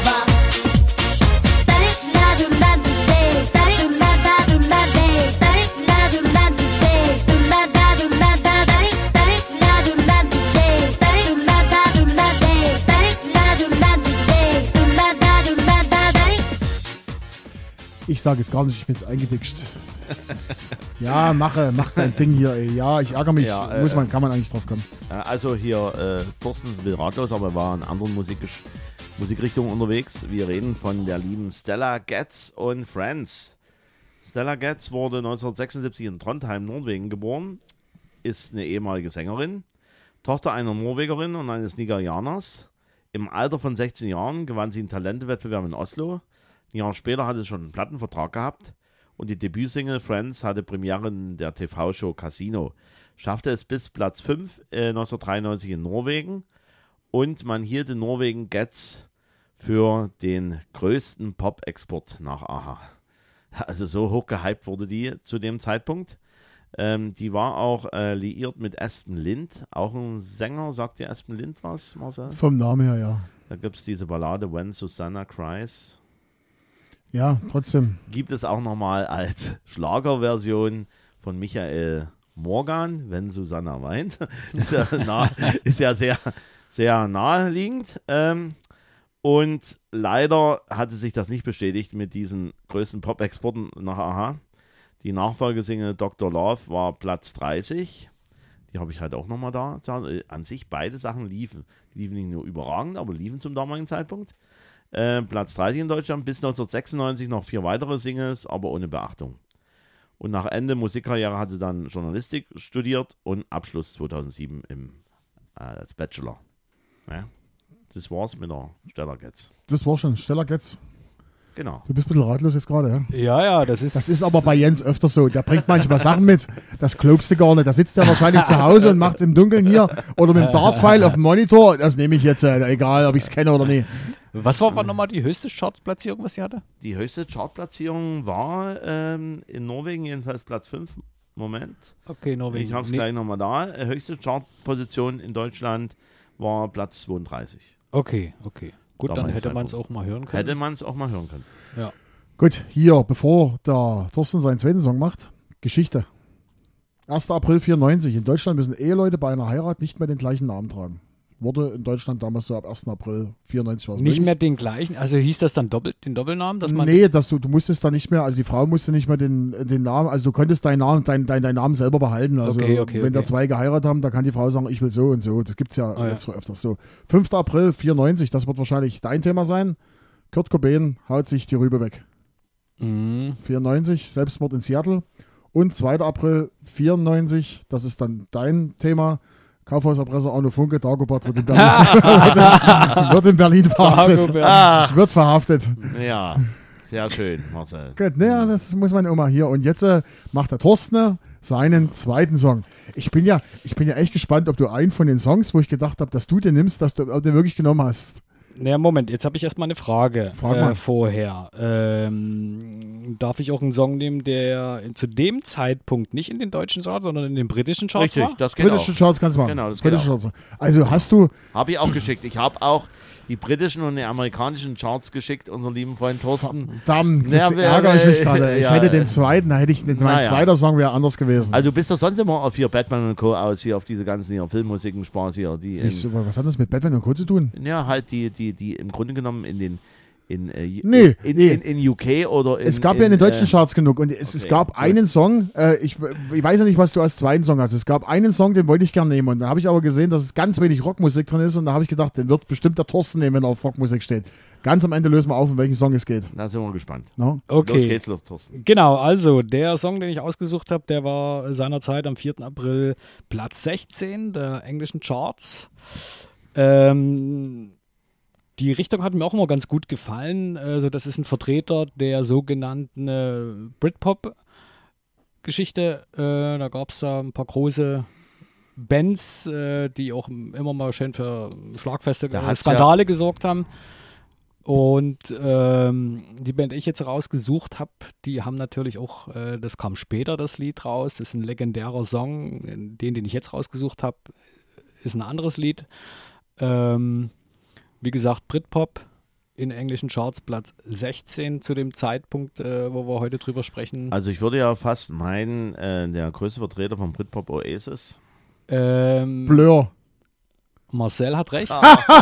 Ich sage jetzt gar nicht, ich bin jetzt eingeditscht. Ja, mach dein Ding hier, ey. Ja, ich ärgere mich. Ja, kann man eigentlich drauf kommen. Also hier, Thorsten will ratlos, aber er war in anderen Musikrichtungen unterwegs. Wir reden von der lieben Stella Getz und Friends. Stella Getz wurde 1976 in Trondheim, Norwegen geboren, ist eine ehemalige Sängerin, Tochter einer Norwegerin und eines Nigerianers. Im Alter von 16 Jahren gewann sie einen Talentewettbewerb in Oslo. Ein Jahr später hatte sie schon einen Plattenvertrag gehabt und die Debütsingle Friends hatte Premiere in der TV-Show Casino. Schaffte es bis Platz 5 1993 in Norwegen und man hielt in Norwegen Getz für den größten Pop-Export nach Aha. Also so hoch gehypt wurde die zu dem Zeitpunkt. Die war auch liiert mit Aspen Lind, auch ein Sänger. Sagt dir Aspen Lind was, Marcel? Vom Namen her, ja. Da gibt es diese Ballade When Susanna Cries. Ja, trotzdem. Gibt es auch nochmal als Schlagerversion von Michael Morgan, Wenn Susanna weint. Ist ja sehr, sehr naheliegend. Und leider hatte sich das nicht bestätigt mit diesen größten Pop-Exporten nach Aha. Die Nachfolgesingle Dr. Love war Platz 30. Die habe ich halt auch nochmal da. An sich beide Sachen liefen. Die liefen nicht nur überragend, aber liefen zum damaligen Zeitpunkt. Platz 30 in Deutschland, bis 1996 noch 4 weitere Singles, aber ohne Beachtung. Und nach Ende Musikkarriere hat sie dann Journalistik studiert und Abschluss 2007 als Bachelor. Ja, das war's mit der Stella Getz. Das war schon. Stella Getz. Genau. Du bist ein bisschen ratlos jetzt gerade, ja? Ja, das ist... Das ist aber bei Jens öfter so. Der bringt manchmal Sachen mit. Das glaubst du gar nicht. Da sitzt er wahrscheinlich zu Hause und macht im Dunkeln hier oder mit dem Dartpfeil auf dem Monitor. Das nehme ich jetzt, egal ob ich es kenne oder nicht. Was war nochmal die höchste Chartplatzierung, was sie hatte? Die höchste Chartplatzierung war in Norwegen jedenfalls Platz 5. Moment. Okay, Norwegen. Ich habe es gleich nochmal da. Höchste Chartposition in Deutschland war Platz 32. Okay. Gut, dann Damals hätte man es Zeitpunkt. auch mal hören können. Hätte man es auch mal hören können. Ja. Gut, hier, bevor der Thorsten seinen zweiten Song macht, Geschichte. 1. April 94. In Deutschland müssen Eheleute bei einer Heirat nicht mehr den gleichen Namen tragen. Wurde in Deutschland damals so ab 1. April 94 war es Nicht möglich. mehr den gleichen, also hieß das dann den Doppelnamen? Dass man Nee, du musstest da nicht mehr, also die Frau musste nicht mehr den Namen, also du konntest deinen Namen selber behalten. Also wenn da zwei geheiratet haben, da kann die Frau sagen, ich will so und so. Das gibt es ja jetzt öfters so. 5. April 94, das wird wahrscheinlich dein Thema sein. Kurt Cobain haut sich die Rübe weg. 94, Selbstmord in Seattle. Und 2. April 94, das ist dann dein Thema. Kaufhauserpresser Arno Funke, Dagobert wird in Berlin, wird in Berlin verhaftet. Wird verhaftet. Ja, sehr schön, Marcel. Gut, naja, das muss man immer hier. Und jetzt macht der Thorsten seinen zweiten Song. Ich bin ja echt gespannt, ob du einen von den Songs, wo ich gedacht habe, dass du den nimmst, dass du den wirklich genommen hast. Naja, Moment, jetzt habe ich erstmal eine Frage Frag mal. vorher. Darf ich auch einen Song nehmen, der zu dem Zeitpunkt nicht in den deutschen Charts, sondern in den britischen Charts Richtig, war? das geht Britische auch. Charts kannst du machen. Genau, das geht Britische auch. Charts. Also hast du, Habe ich auch geschickt. Ich habe auch die britischen und die amerikanischen Charts geschickt, unseren lieben Freund Thorsten. verdammt, Ja, jetzt ärgere ich mich gerade. Ich ja, hätte den zweiten, mein naja. zweiter Song wäre anders gewesen. Also du bist doch sonst immer auf hier Batman und Co. aus, hier auf diese ganzen hier Filmmusiken, Spaß hier. Was hat das mit Batman und Co. zu tun? Ja, halt die im Grunde genommen in UK oder in... Es gab ja in den deutschen Charts genug und es Okay, gab gut. einen Song, ich weiß ja nicht, was du als zweiten Song hast. Es gab einen Song, den wollte ich gerne nehmen und da habe ich aber gesehen, dass es ganz wenig Rockmusik drin ist und da habe ich gedacht, den wird bestimmt der Thorsten nehmen, wenn er auf Rockmusik steht. Ganz am Ende lösen wir auf, um welchen Song es geht. Da sind wir gespannt. No? Okay. Los geht's, los, Thorsten. Genau, also der Song, den ich ausgesucht habe, der war seinerzeit am 4. April Platz 16 der englischen Charts. Die Die Richtung hat mir auch immer ganz gut gefallen. Also das ist ein Vertreter der sogenannten Britpop-Geschichte. Da gab es da ein paar große Bands, die auch immer mal schön für schlagfeste Da hat's Skandale gesorgt haben. Und die Band, die ich jetzt rausgesucht habe, die haben natürlich auch, das kam später, das Lied raus. Das ist ein legendärer Song. Den ich jetzt rausgesucht habe, ist ein anderes Lied. Wie gesagt, Britpop in englischen Charts Platz 16 zu dem Zeitpunkt, wo wir heute drüber sprechen. Also ich würde ja fast meinen, der größte Vertreter von Britpop Oasis. Blur. Marcel hat recht.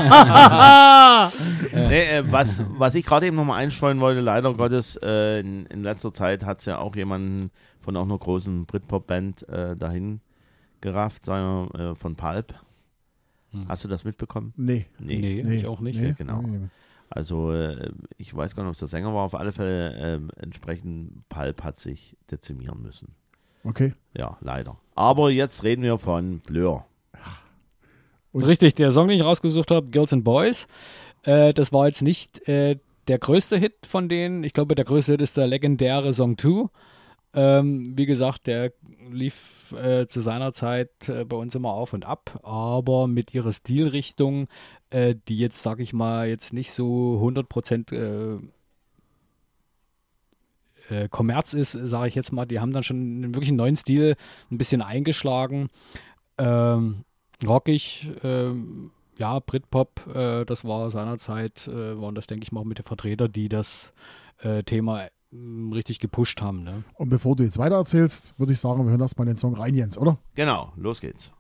Nee, was ich gerade eben nochmal einstreuen wollte, leider Gottes, in letzter Zeit hat es ja auch jemanden von auch einer großen Britpop-Band dahin gerafft, sagen wir, von Pulp. Hast du das mitbekommen? Nee. Nee, ich auch nicht. Nee, genau. Also ich weiß gar nicht, ob es der Sänger war, auf alle Fälle entsprechend Pulp hat sich dezimieren müssen. Okay. Ja, leider. Aber jetzt reden wir von Blur. Richtig, der Song, den ich rausgesucht habe, Girls and Boys, das war jetzt nicht der größte Hit von denen. Ich glaube, der größte Hit ist der legendäre Song 2. Wie gesagt, der lief zu seiner Zeit bei uns immer auf und ab, aber mit ihrer Stilrichtung, die jetzt, sag ich mal, jetzt nicht so 100% Kommerz ist, sage ich jetzt mal, die haben dann schon wirklich einen neuen Stil ein bisschen eingeschlagen. Rockig, ja, Britpop, das war seinerzeit, waren das, denke ich mal, mit den Vertretern, die das Thema richtig gepusht haben. Ne? Und bevor du jetzt weiter erzählst, würde ich sagen, wir hören erstmal den Song rein, Jens, oder? Genau, los geht's.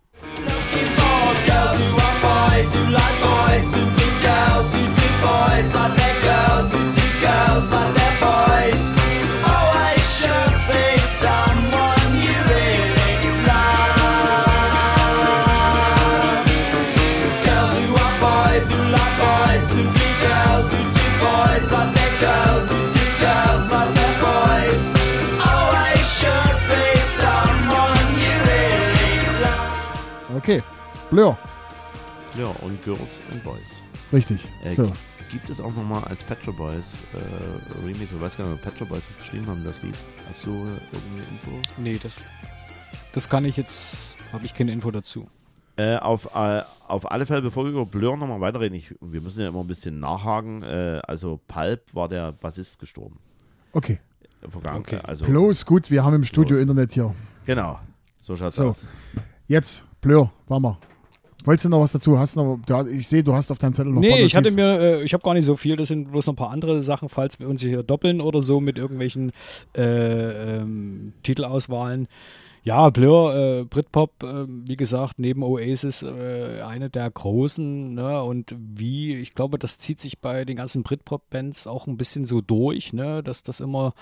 Okay, Blur. Ja, und Girls and Boys. Richtig. So. Gibt es auch nochmal als Pet Shop Boys Remix, ich weiß gar nicht, ob Pet Shop Boys das geschrieben haben, das Lied. Hast du irgendwie Info? Nee, das kann ich jetzt, habe ich keine Info dazu. Auf alle Fälle, bevor wir über Blur nochmal weiterreden, wir müssen ja immer ein bisschen nachhaken. Also Pulp war der Bassist gestorben. Okay. Okay. Also, Bloß gut, wir haben im Studio Bloß. Internet hier. Genau, so schaut's So. aus. Jetzt, Blur, warte mal. Wolltest du noch was dazu? Ich sehe, du hast auf deinem Zettel noch Nee, ein paar ich hatte Notizen. mir, ich habe gar nicht so viel, das sind bloß noch ein paar andere Sachen, falls wir uns hier doppeln oder so mit irgendwelchen Titelauswahlen. Ja, Blur, Britpop, wie gesagt, neben Oasis eine der großen, ne? Und ich glaube, das zieht sich bei den ganzen Britpop-Bands auch ein bisschen so durch, ne? Dass das immer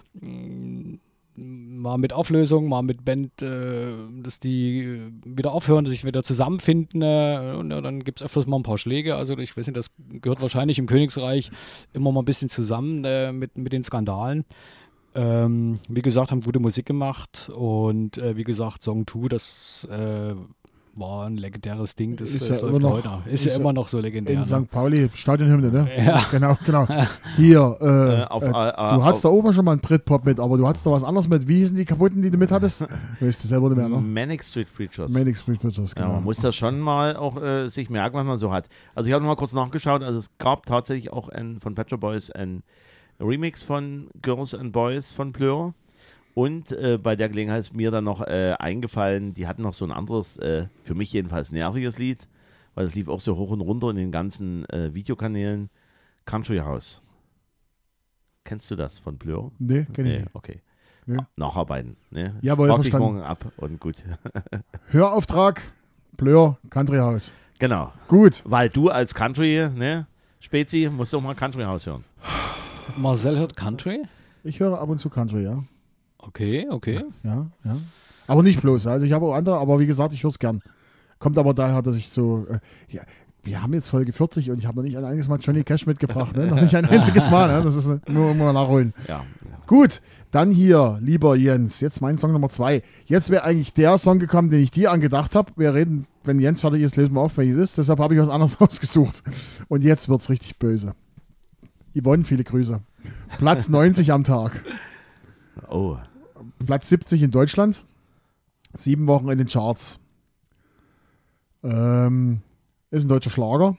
mal mit Auflösung, mal mit Band, dass die wieder aufhören, dass sich wieder zusammenfinden, und dann gibt es öfters mal ein paar Schläge, also ich weiß nicht, das gehört wahrscheinlich im Königsreich immer mal ein bisschen zusammen mit den Skandalen. Wie gesagt, haben gute Musik gemacht und wie gesagt, Song 2, das war ein legendäres Ding, das Ist ja läuft immer noch- heute. Ist ja immer noch so legendär. In Ne? St. Pauli, Stadionhymne, ne? Ja. Genau. Hier, du auf- hattest da oben schon mal einen Britpop mit, aber du hattest da was anderes mit. Wie hießen die kaputten, die du mit hattest? Weißt du selber nicht mehr, ne? Manic Street Preachers. Manic Street Preachers, Ja, genau. man muss das schon mal auch sich merken, was man so hat. Also ich habe noch mal kurz nachgeschaut, also es gab tatsächlich auch von Pet Shop Boys ein Remix von Girls and Boys von Blur. Und bei der Gelegenheit ist mir dann noch eingefallen, die hatten noch so ein anderes, für mich jedenfalls nerviges Lied, weil es lief auch so hoch und runter in den ganzen Videokanälen. Country House. Kennst du das von Blur? Nee, kenn ich Nee, nicht. okay. Nee. Nacharbeiten. Ne? Jawohl, Frag dich verstanden. morgen ab und gut. Hörauftrag, Blur, Country House. Genau. Gut. Weil du als Country, ne, Spezi, musst du auch mal Country House hören. Marcel hört Country? Ich höre ab und zu Country, ja. Okay. Ja. Aber nicht bloß. Also ich habe auch andere, aber wie gesagt, ich höre es gern. Kommt aber daher, dass ich so, wir haben jetzt Folge 40 und ich habe noch nicht ein einziges Mal Johnny Cash mitgebracht. Ne? Noch nicht ein einziges Mal. Ne? Das ist nur mal nachholen. Ja. Gut, dann hier, lieber Jens, jetzt mein Song Nummer 2. Jetzt wäre eigentlich der Song gekommen, den ich dir angedacht habe. Wir reden, wenn Jens fertig ist, lösen wir auf, welches ist. Deshalb habe ich was anderes ausgesucht. Und jetzt wird's richtig böse. Yvonne, viele Grüße. Platz 90 am Tag. Oh. Platz 70 in Deutschland. 7 Wochen in den Charts. Ist ein deutscher Schlager.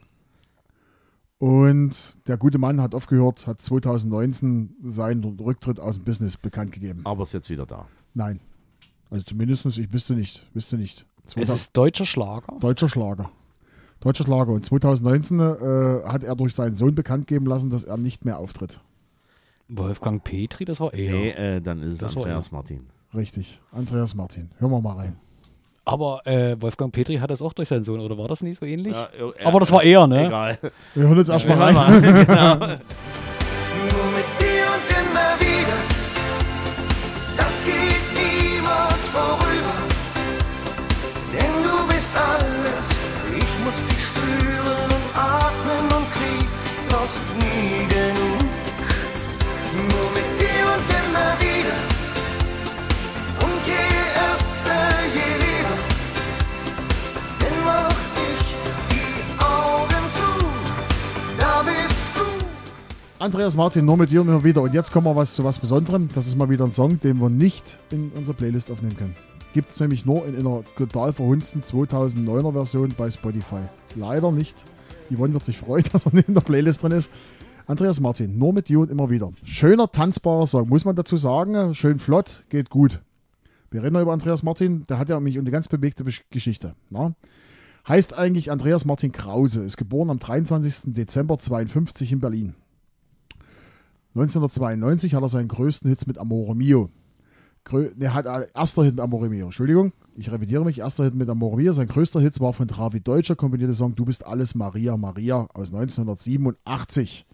Und der gute Mann hat aufgehört, hat 2019 seinen Rücktritt aus dem Business bekannt gegeben. Aber ist jetzt wieder da. Nein. Also zumindest, ich wüsste nicht. Es ist deutscher Schlager. Deutscher Schlager. Und 2019 hat er durch seinen Sohn bekannt geben lassen, dass er nicht mehr auftritt. Wolfgang Petri, das war er. Nee, dann ist es Das war Andreas Martin. Richtig, Andreas Martin. Hören wir mal rein. Aber Wolfgang Petri hat das auch durch seinen Sohn, oder war das nicht so ähnlich? Ja, Aber das war er, ne? Egal. Wir hören uns erstmal rein. Genau. Nur mit dir und immer wieder, das geht niemals vorüber. Denn du bist alles, ich muss dich spüren und atmen und krieg noch nie genug. Nur mit dir und immer wieder, und je öfter, je lieber, denn mach ich die Augen zu, da bist du. Andreas Martin, nur mit dir und immer wieder. Und jetzt kommen wir zu was Besonderem. Das ist mal wieder ein Song, den wir nicht in unsere Playlist aufnehmen können. Gibt es nämlich nur in einer total verhunzten 2009er Version bei Spotify. Leider nicht. Yvonne wird sich freuen, dass er nicht in der Playlist drin ist. Andreas Martin, nur mit dir und immer wieder. Schöner, tanzbarer Song, muss man dazu sagen. Schön flott, geht gut. Wir reden noch über Andreas Martin. Der hat ja nämlich eine ganz bewegte Geschichte. Na? Heißt eigentlich Andreas Martin Krause. Ist geboren am 23. Dezember 52 in Berlin. 1992 hat er seinen größten Hits mit Amore Mio. Erster Hit mit Amore Mio. Entschuldigung, ich revidiere mich. Erster Hit mit Amore Mio. Sein größter Hit war von Travi Deutscher, kombinierte Song Du bist alles Maria, Maria aus 1987.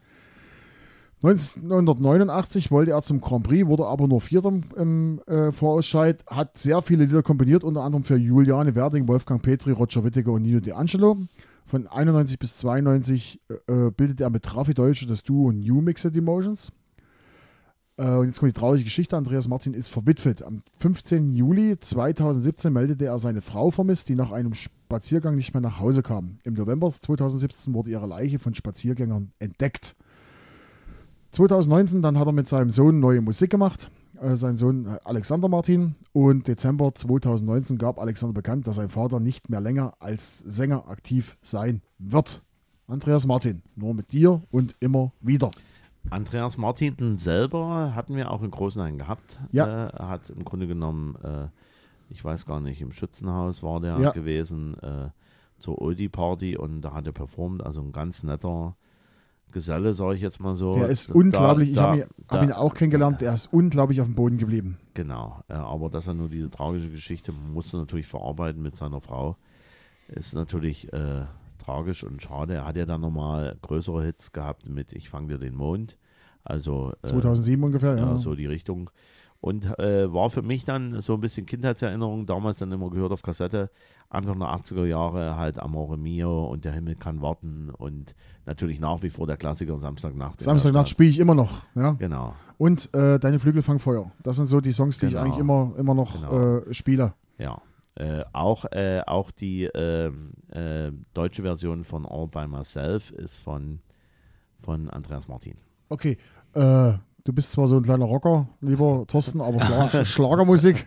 1989 wollte er zum Grand Prix, wurde aber nur Vierter im Vorausscheid, hat sehr viele Lieder komponiert, unter anderem für Juliane Werding, Wolfgang Petri, Roger Whittaker und Nino D'Angelo. Von 91 bis 92 bildete er mit Trafi Deutsche das Duo New Mixed Emotions. Und jetzt kommt die traurige Geschichte. Andreas Martin ist verwitwet. Am 15. Juli 2017 meldete er seine Frau vermisst, die nach einem Spaziergang nicht mehr nach Hause kam. Im November 2017 wurde ihre Leiche von Spaziergängern entdeckt. 2019 dann hat er mit seinem Sohn neue Musik gemacht. Sein Sohn Alexander Martin. Und Dezember 2019 gab Alexander bekannt, dass sein Vater nicht mehr länger als Sänger aktiv sein wird. Andreas Martin, nur mit dir und immer wieder. Andreas Martin selber hatten wir auch in Großenhain gehabt. Ja. Er hat im Grunde genommen, ich weiß gar nicht, im Schützenhaus war der gewesen, zur Oldie-Party, und da hat er performt. Also ein ganz netter Geselle, sage ich jetzt mal so. Der ist unglaublich, ich habe ihn auch kennengelernt, der ist unglaublich auf dem Boden geblieben. Genau, aber dass er nur diese tragische Geschichte musste natürlich verarbeiten mit seiner Frau, ist natürlich tragisch und schade. Er hat ja dann nochmal größere Hits gehabt mit Ich fang dir den Mond, also 2007 ungefähr, ja. So die Richtung. Und war für mich dann so ein bisschen Kindheitserinnerung, damals dann immer gehört auf Kassette, Anfang der 80er Jahre halt Amore Mio und Der Himmel kann warten und natürlich nach wie vor der Klassiker Samstagnacht. Samstagnacht spiele ich immer noch. Ja. Genau. Und Deine Flügel fangen Feuer. Das sind so die Songs, die ich eigentlich immer noch spiele. Ja. Auch die deutsche Version von All By Myself ist von Andreas Martin. Okay, du bist zwar so ein kleiner Rocker, lieber Thorsten, aber klar, Schlagermusik.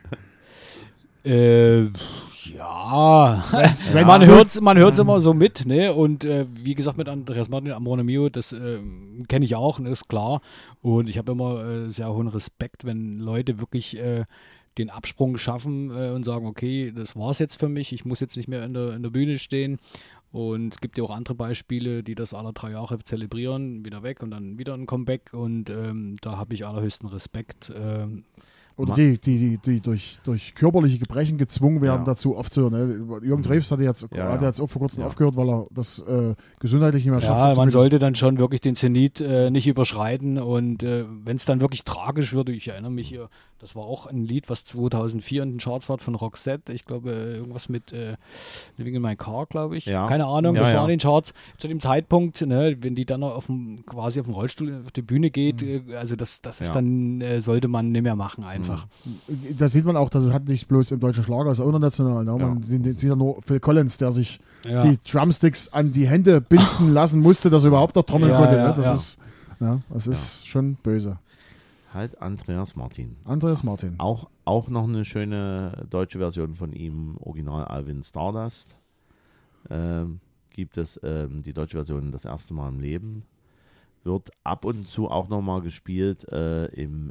Ja, man hört's immer so mit, ne? Und wie gesagt, mit Andreas Martin, Amore Mio, das kenne ich auch, ist klar. Und ich habe immer sehr hohen Respekt, wenn Leute wirklich den Absprung schaffen und sagen, okay, das war's jetzt für mich, ich muss jetzt nicht mehr in der Bühne stehen. Und es gibt ja auch andere Beispiele, die das alle 3 Jahre zelebrieren, wieder weg und dann wieder ein Comeback. Und da habe ich allerhöchsten Respekt. Oder die durch körperliche Gebrechen gezwungen werden, dazu aufzuhören. Ne? Jürgen Drews hat jetzt auch vor kurzem aufgehört, weil er das gesundheitlich nicht mehr schafft. Ja, man sollte dann schon wirklich den Zenit nicht überschreiten. Und wenn es dann wirklich tragisch wird, ich erinnere mich hier, Das war auch ein Lied, was 2004 in den Charts war von Roxette. Ich glaube, irgendwas mit Living in My Car, glaube ich. Ja. Keine Ahnung, Ja, das war ja. in den Charts. Zu dem Zeitpunkt, ne, wenn die dann noch quasi auf dem Rollstuhl auf die Bühne geht, also das ist Ja. dann, sollte man nicht mehr machen einfach. Da sieht man auch, dass es hat nicht bloß im deutschen Schlager, es ist auch international. Ne? Ja. Man sieht ja nur Phil Collins, der sich Ja. die Drumsticks an die Hände binden lassen musste, dass er überhaupt noch trommeln Ja, konnte. ja, Ne? ja. Das ist schon böse. Halt Andreas Martin. Andreas Martin. Auch noch eine schöne deutsche Version von ihm, Original Alvin Stardust. Gibt es die deutsche Version das erste Mal im Leben. Wird ab und zu auch nochmal gespielt im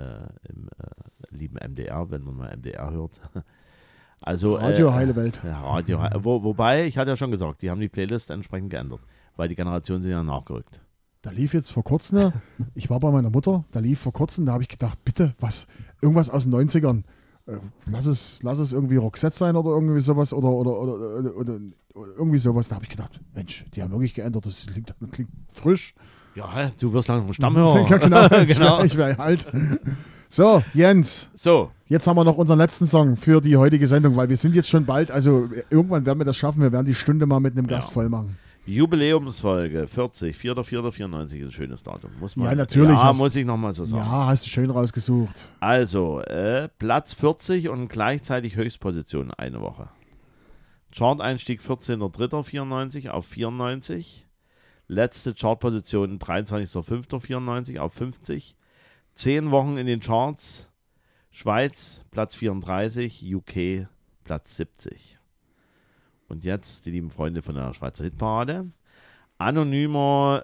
lieben MDR, wenn man mal MDR hört. Also, Radio Heile Welt. Ja, Radio wobei, ich hatte ja schon gesagt, die haben die Playlist entsprechend geändert, weil die Generationen sind ja nachgerückt. Da lief jetzt vor kurzem, ich war bei meiner Mutter, da lief vor kurzem, da habe ich gedacht, bitte, irgendwas aus den 90ern. Lass es irgendwie Roxette sein oder irgendwie sowas oder irgendwie sowas. Da habe ich gedacht, Mensch, die haben wirklich geändert, das klingt frisch. Ja, du wirst langsam Stammhörer. Ja, genau, Genau. ich wär alt. So, Jens, So, jetzt haben wir noch unseren letzten Song für die heutige Sendung, weil wir sind jetzt schon bald, also irgendwann werden wir das schaffen, wir werden die Stunde mal mit einem Gast voll machen. Jubiläumsfolge 40, 4.4.94 ist ein schönes Datum. Muss man, Ja, natürlich. Ja, muss ich nochmal so sagen. Ja, hast du schön rausgesucht. Also, Platz 40 und gleichzeitig Höchstposition eine Woche. Chart-Einstieg 14.3.94 auf 94. Letzte Chartposition 23.5.94 auf 50. 10 Wochen in den Charts. Schweiz Platz 34, UK Platz 70. Und jetzt die lieben Freunde von der Schweizer Hitparade. Anonymes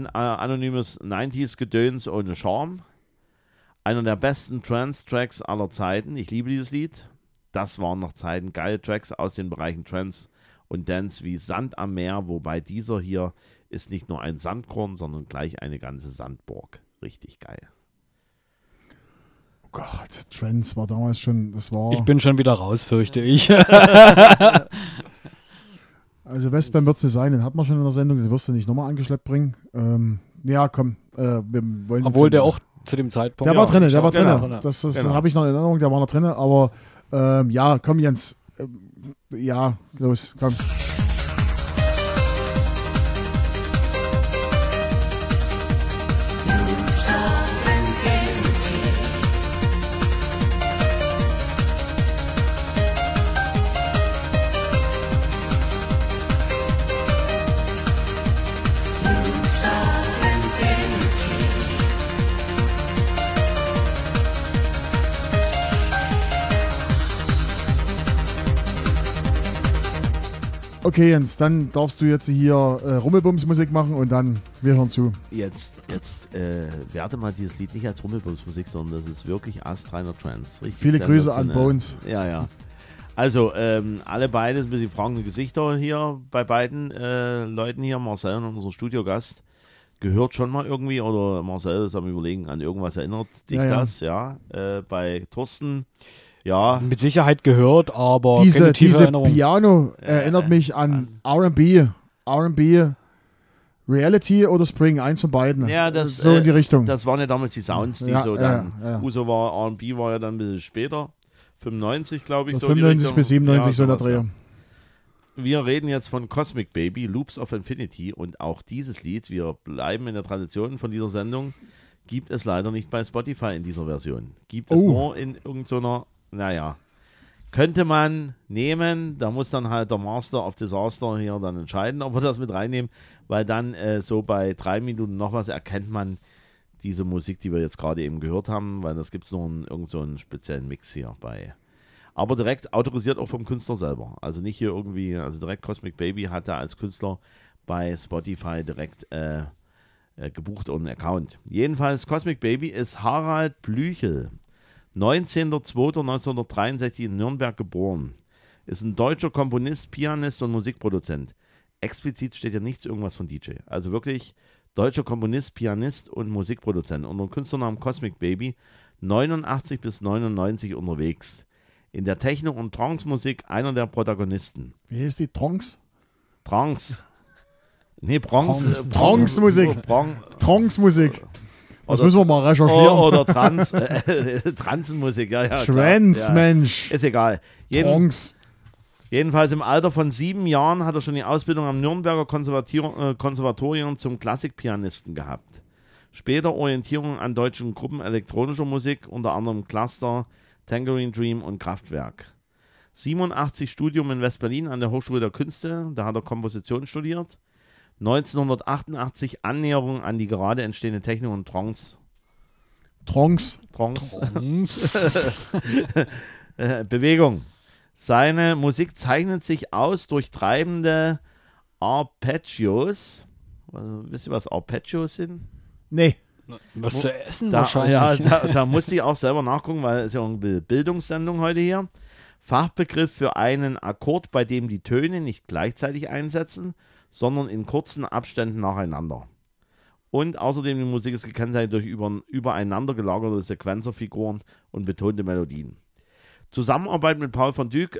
90s-Gedöns ohne Charme. Einer der besten Trance-Tracks aller Zeiten. Ich liebe dieses Lied. Das waren noch Zeiten. Geile Tracks aus den Bereichen Trance und Dance wie Sand am Meer. Wobei dieser hier ist nicht nur ein Sandkorn, sondern gleich eine ganze Sandburg. Richtig geil. Oh Gott, Trends war damals schon, das war... Ich bin schon wieder raus, fürchte ich. Also Westbam wird es nicht sein, den hat man schon in der Sendung, den wirst du nicht nochmal angeschleppt bringen. Ja, komm, wir wollen Obwohl jetzt- der auch zu dem Zeitpunkt... Der war drin, der war genau. drin. Das Genau. habe ich noch in Erinnerung, der war noch drin, aber ja, komm Jens. Ja, los, komm. Okay, Jens, dann darfst du jetzt hier Rummelbums-Musik machen und dann wir hören zu. Jetzt werte mal dieses Lied nicht als Rummelbumsmusik, sondern das ist wirklich astreiner Trance. Richtig Viele Grüße an sensationell. Bones. Ja, ja. Also, alle beide sind ein bisschen fragende Gesichter hier bei beiden Leuten hier. Marcel und unser Studiogast gehört schon mal irgendwie, oder Marcel ist am Überlegen, an irgendwas erinnert dich Ja, ja. das, ja. Bei Thorsten, ja. Mit Sicherheit gehört, aber Diese keine tiefe Erinnerung. Piano erinnert mich an R&B, Reality oder Spring, eins von beiden. Ja, das, so in die Richtung. Das waren ja damals die Sounds, die Ja, so ja, dann. ja. Uso war R&B, war ja dann ein bisschen später. 95, glaube ich, so. 95 die Richtung. bis 97 so in der sowas, Dreh. ja. Wir reden jetzt von Cosmic Baby, Loops of Infinity, und auch dieses Lied, wir bleiben in der Tradition von dieser Sendung, gibt es leider nicht bei Spotify in dieser Version. Gibt es nur in irgendeiner, naja, könnte man nehmen, da muss dann halt der Master of Disaster hier dann entscheiden, ob wir das mit reinnehmen, weil dann so bei 3 Minuten noch was erkennt man diese Musik, die wir jetzt gerade eben gehört haben, weil das gibt es nur irgend so einen speziellen Mix hier bei. Aber direkt autorisiert auch vom Künstler selber. Also nicht hier irgendwie, also direkt Cosmic Baby hat er als Künstler bei Spotify direkt gebucht und einen Account. Jedenfalls Cosmic Baby ist Harald Blüchel. 19.02.1963 in Nürnberg geboren. Ist ein deutscher Komponist, Pianist und Musikproduzent. Explizit steht ja nichts irgendwas von DJ. Also wirklich deutscher Komponist, Pianist und Musikproduzent. Unter dem Künstlernamen Cosmic Baby 89 bis 99 unterwegs. In der Techno- und Trance-Musik einer der Protagonisten. Wie heißt die? Trance? Trance. Nee, Bronze. Trance-Musik. Trance-Musik. Das müssen wir mal recherchieren. Oder Transenmusik, ja. Trance, klar. Mensch. Ist egal. Trance. Jedenfalls im Alter von 7 Jahren hat er schon die Ausbildung am Nürnberger Konservatorium zum Klassikpianisten gehabt. Später Orientierung an deutschen Gruppen elektronischer Musik, unter anderem Cluster, Tangerine Dream und Kraftwerk. 87 Studium in West-Berlin an der Hochschule der Künste, da hat er Komposition studiert. 1988 Annäherung an die gerade entstehende Techno und Trance. Bewegung. Seine Musik zeichnet sich aus durch treibende Arpeggios. Also, wisst ihr, was Arpeggios sind? Nee. Was zu essen Da, wahrscheinlich. ja, da musste ich auch selber nachgucken, weil es ja eine Bildungssendung heute hier. Fachbegriff für einen Akkord, bei dem die Töne nicht gleichzeitig einsetzen, sondern in kurzen Abständen nacheinander. Und außerdem die Musik ist gekennzeichnet durch übereinander gelagerte Sequenzerfiguren und betonte Melodien. Zusammenarbeit mit Paul von Dyk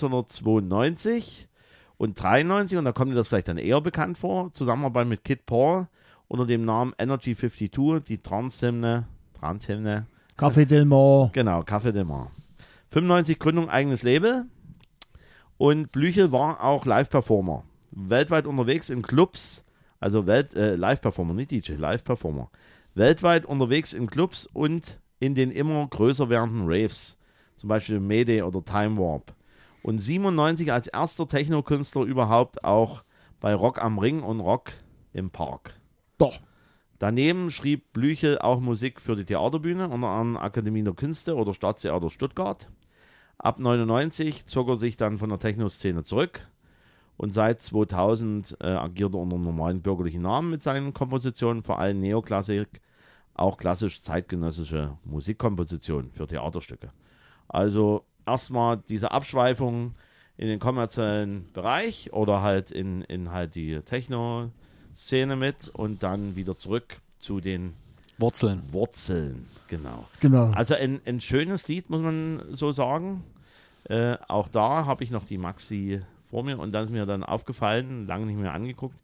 1992 und 93, und da kommt mir das vielleicht dann eher bekannt vor, Zusammenarbeit mit Kid Paul unter dem Namen Energy 52, die Trance-Hymne. Café Del Mar. Genau, Café Del Mar. 95 Gründung eigenes Label, und Blüchel war auch Live-Performer. Weltweit unterwegs in Clubs, also Live-Performer, nicht DJ, Live-Performer. Weltweit unterwegs in Clubs und in den immer größer werdenden Raves, zum Beispiel Mayday oder Time Warp. Und 97 als erster Techno-Künstler überhaupt auch bei Rock am Ring und Rock im Park. Doch. Daneben schrieb Blüchel auch Musik für die Theaterbühne, unter anderem Akademie der Künste oder Staatstheater Stuttgart. Ab 99 zog er sich dann von der Techno-Szene zurück, und seit 2000 agiert er unter normalen bürgerlichen Namen mit seinen Kompositionen, vor allem Neoklassik, auch klassisch zeitgenössische Musikkompositionen für Theaterstücke. Also erstmal diese Abschweifung in den kommerziellen Bereich oder halt in halt die Techno-Szene mit, und dann wieder zurück zu den Wurzeln. Genau. Also ein schönes Lied, muss man so sagen. Auch da habe ich noch die Maxi vor mir, und dann ist mir dann aufgefallen, lange nicht mehr angeguckt,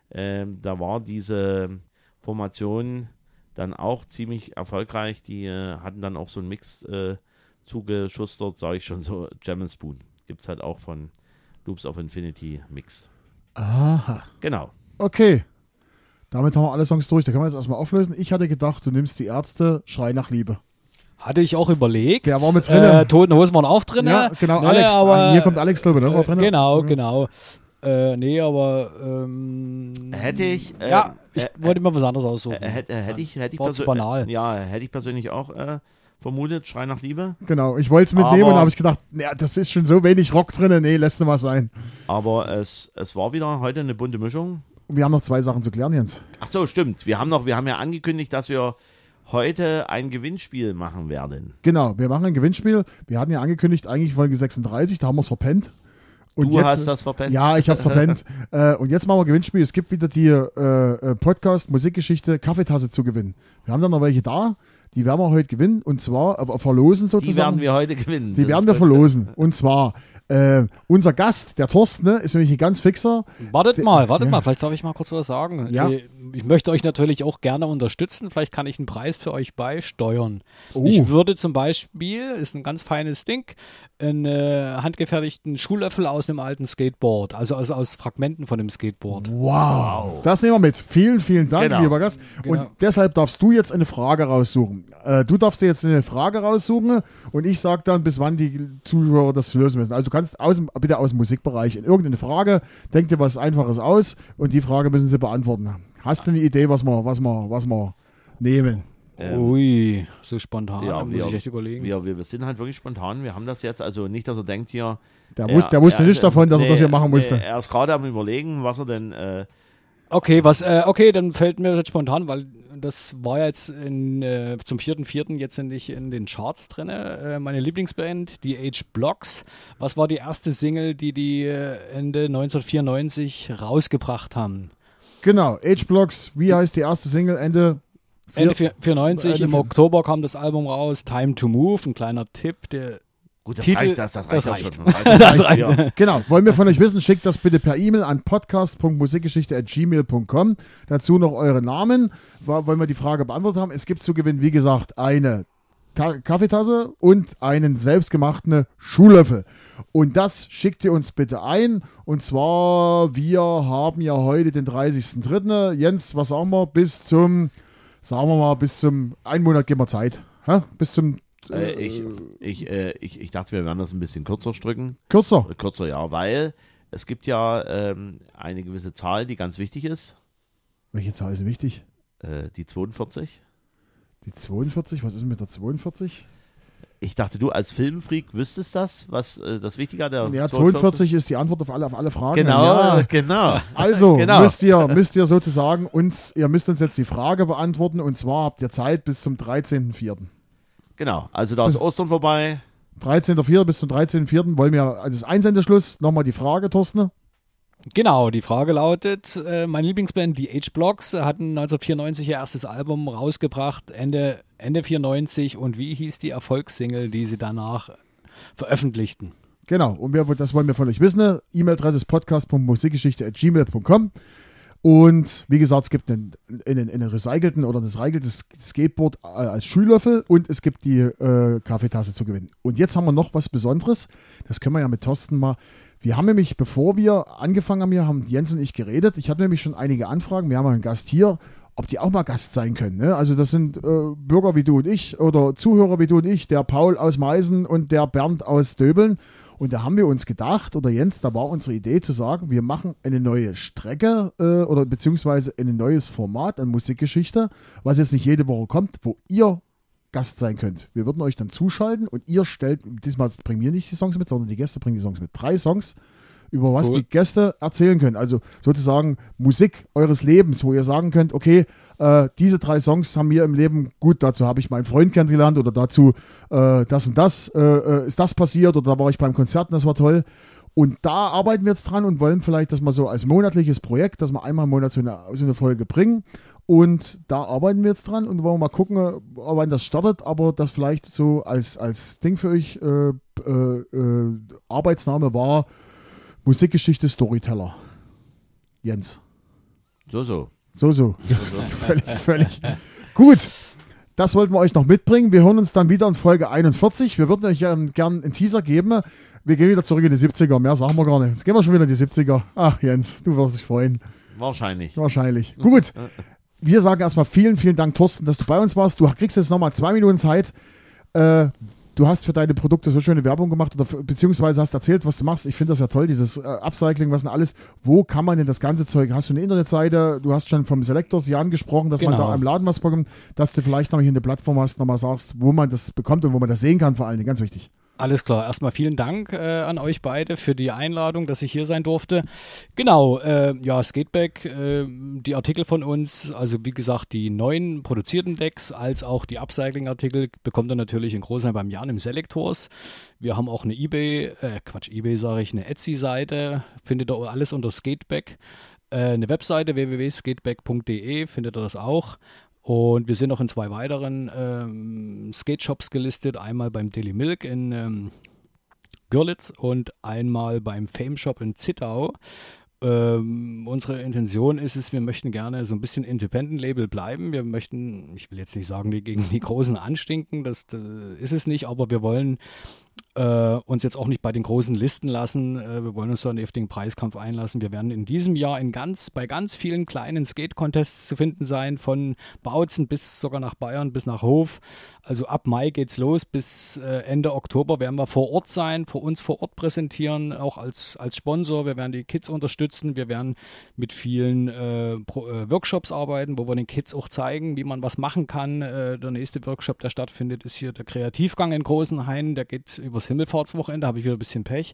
da war diese Formation dann auch ziemlich erfolgreich. Die hatten dann auch so einen Mix zugeschustert, sage ich schon, so Jam & Spoon. Gibt es halt auch von Loops of Infinity Mix. Aha. Genau. Okay. Damit haben wir alle Songs durch. Da können wir jetzt erstmal auflösen. Ich hatte gedacht, du nimmst die Ärzte, Schrei nach Liebe. Hatte ich auch überlegt. Der war mit drin. Toten Hosen waren auch drin. Ja, genau, Ne, Alex. aber, Hier kommt Alex, glaube ich, ne? War drin. Genau. Nee, aber Hätte ich ich wollte mir was anderes aussuchen. hätte ich War zu banal. Ja, hätte ich persönlich auch vermutet, Schrei nach Liebe. Genau, ich wollte es mitnehmen, Aber- und da habe ich gedacht, ja, das ist schon so wenig Rock drin. Nee, lässt du mal sein. Aber es war wieder heute eine bunte Mischung. Und wir haben noch 2 Sachen zu klären, Jens. Ach so, stimmt. Wir haben ja angekündigt, dass wir heute ein Gewinnspiel machen werden. Genau, wir machen ein Gewinnspiel. Wir hatten ja angekündigt, eigentlich Folge 36, da haben wir es verpennt. Und Du hast das verpennt? Ja, ich habe es verpennt. Und jetzt machen wir ein Gewinnspiel. Es gibt wieder die Podcast-Musikgeschichte Kaffeetasse zu gewinnen. Wir haben dann noch welche da. Die werden wir heute gewinnen, und zwar verlosen Die sozusagen. werden wir heute gewinnen. Die Das werden ist wir gut. verlosen. Und zwar unser Gast, der Thorsten, ne, ist nämlich ein ganz fixer. Wartet mal, vielleicht darf ich mal kurz was sagen. Ja. Ich möchte euch natürlich auch gerne unterstützen. Vielleicht kann ich einen Preis für euch beisteuern. Oh. Ich würde zum Beispiel, ist ein ganz feines Ding, einen handgefertigten Schuhlöffel aus einem alten Skateboard, also aus Fragmenten von dem Skateboard. Wow. Das nehmen wir mit. Vielen, vielen Dank, Genau. lieber Gast. Genau. Und deshalb darfst du jetzt eine Frage raussuchen. Du darfst dir jetzt eine Frage raussuchen, und ich sage dann, bis wann die Zuschauer das lösen müssen. Also du kannst bitte aus dem Musikbereich in irgendeine Frage, denk dir was Einfaches aus, und die Frage müssen sie beantworten. Hast du eine Idee, was wir nehmen? Ui, so spontan, Ja, da muss ich echt überlegen. wir sind halt wirklich spontan. Wir haben das jetzt, also nicht, dass er denkt hier. Der wusste nicht davon, dass er das hier machen musste. Er ist gerade am Überlegen, was er denn. Okay, dann fällt mir jetzt spontan, weil das war ja jetzt zum 4.4. jetzt nicht in den Charts drin. Meine Lieblingsband, die H-Blocks. Was war die erste Single, die Ende 1994 rausgebracht haben? Genau, H-Blocks, wie heißt die erste Single? Ende 94, Ende im Oktober kam das Album raus, Time to Move, ein kleiner Tipp, Gut, das Titel, reicht, das reicht auch reicht. schon. Das reicht. Ja. Genau, wollen wir von euch wissen, schickt das bitte per E-Mail an podcast.musikgeschichte@gmail.com. Dazu noch eure Namen, wollen wir die Frage beantwortet haben. Es gibt zu gewinnen, wie gesagt, eine Kaffeetasse und einen selbstgemachten Schuhlöffel. Und das schickt ihr uns bitte ein. Und zwar, wir haben ja heute den 30.03. Jens, was sagen wir? Bis zum, einen Monat geben wir Zeit. Hä? Bis zum Ich dachte, wir werden das ein bisschen kürzer stricken. kürzer. Kürzer, ja, weil es gibt ja eine gewisse Zahl, die ganz wichtig ist. Welche Zahl ist wichtig? Die 42. Die 42? Was ist mit der 42? Ich dachte, du als Filmfreak wüsstest das, was das Wichtige an der Ja, 42 ist die Antwort auf alle Fragen. Genau, Ja. genau. Also Genau. müsst ihr sozusagen ihr müsst uns jetzt die Frage beantworten, und zwar habt ihr Zeit bis zum 13.04. Genau, also da ist Ostern vorbei. 13.04. bis zum 13.04. wollen wir, also das Einsendeschluss, nochmal die Frage, Thorsten. Genau, die Frage lautet, meine Lieblingsband, die H-Blocks, hatten 1994 ihr erstes Album rausgebracht, Ende 94, und wie hieß die Erfolgssingle, die sie danach veröffentlichten? Genau, und das wollen wir von euch wissen. E-Mail-Adresse ist podcast.musikgeschichte@gmail.com. Und wie gesagt, es gibt einen recycelten oder das recyceltes Skateboard als Schüllöffel, und es gibt die Kaffeetasse zu gewinnen. Und jetzt haben wir noch was Besonderes. Das können wir ja mit Thorsten mal. Wir haben nämlich, bevor wir angefangen haben, hier haben Jens und ich geredet. Ich hatte nämlich schon einige Anfragen. Wir haben einen Gast hier, ob die auch mal Gast sein können. Ne? Also das sind Bürger wie du und ich oder Zuhörer wie du und ich, der Paul aus Meißen und der Bernd aus Döbeln. Und da haben wir uns gedacht, oder Jens, da war unsere Idee zu sagen, wir machen eine neue Strecke oder beziehungsweise ein neues Format an Musikgeschichte, was jetzt nicht jede Woche kommt, wo ihr Gast sein könnt. Wir würden euch dann zuschalten und ihr stellt, diesmal bringen wir nicht die Songs mit, sondern die Gäste bringen die Songs mit. 3 Songs, über was die Gäste erzählen können. Also sozusagen Musik eures Lebens, wo ihr sagen könnt, okay, diese 3 Songs haben mir im Leben, gut, dazu habe ich meinen Freund kennengelernt oder dazu das und das, ist das passiert oder da war ich beim Konzert und das war toll. Und da arbeiten wir jetzt dran und wollen vielleicht das mal so als monatliches Projekt, dass wir einmal im Monat so eine Folge bringen. Und da arbeiten wir jetzt dran und wollen mal gucken, wann das startet, aber das vielleicht so als Ding für euch Arbeitsname war Musikgeschichte Storyteller. Jens. So. Völlig. Gut. Das wollten wir euch noch mitbringen. Wir hören uns dann wieder in Folge 41. Wir würden euch gerne einen Teaser geben. Wir gehen wieder zurück in die 70er. Mehr sagen wir gar nicht. Jetzt gehen wir schon wieder in die 70er. Ach, Jens, du wirst dich freuen. Wahrscheinlich. Gut. Wir sagen erstmal vielen, vielen Dank, Thorsten, dass du bei uns warst. Du kriegst jetzt nochmal 2 Minuten Zeit. Du hast für deine Produkte so schöne Werbung gemacht beziehungsweise hast erzählt, was du machst. Ich finde das ja toll, dieses Upcycling, was denn alles. Wo kann man denn das ganze Zeug? Hast du eine Internetseite? Du hast schon vom Selectors hier angesprochen, dass man da im Laden was bekommt, dass du vielleicht noch hier eine Plattform hast, nochmal sagst, wo man das bekommt und wo man das sehen kann, vor allen Dingen. Ganz wichtig. Alles klar. Erstmal vielen Dank an euch beide für die Einladung, dass ich hier sein durfte. Genau, Skateback, die Artikel von uns, also wie gesagt, die neuen produzierten Decks, als auch die Upcycling-Artikel bekommt ihr natürlich in Großheim beim Jan im Selectors. Wir haben auch eine eine Etsy-Seite, findet ihr alles unter Skateback. Eine Webseite www.skateback.de findet ihr das auch. Und wir sind noch in 2 weiteren Skate-Shops gelistet. Einmal beim Daily Milk in Görlitz und einmal beim Fame Shop in Zittau. Unsere Intention ist es, wir möchten gerne so ein bisschen Independent-Label bleiben. Wir möchten, ich will jetzt nicht sagen, die gegen die Großen anstinken, das ist es nicht, aber wir wollen uns jetzt auch nicht bei den großen Listen lassen. Wir wollen uns da einen heftigen Preiskampf einlassen. Wir werden in diesem Jahr bei ganz vielen kleinen Skate-Contests zu finden sein, von Bautzen bis sogar nach Bayern, bis nach Hof. Also ab Mai geht's los, bis Ende Oktober werden wir vor Ort sein, uns vor Ort präsentieren, auch als Sponsor. Wir werden die Kids unterstützen. Wir werden mit vielen Workshops arbeiten, wo wir den Kids auch zeigen, wie man was machen kann. Der nächste Workshop, der stattfindet, ist hier der Kreativgang in Großenhain. Der geht übers Himmelfahrtswochenende, habe ich wieder ein bisschen Pech.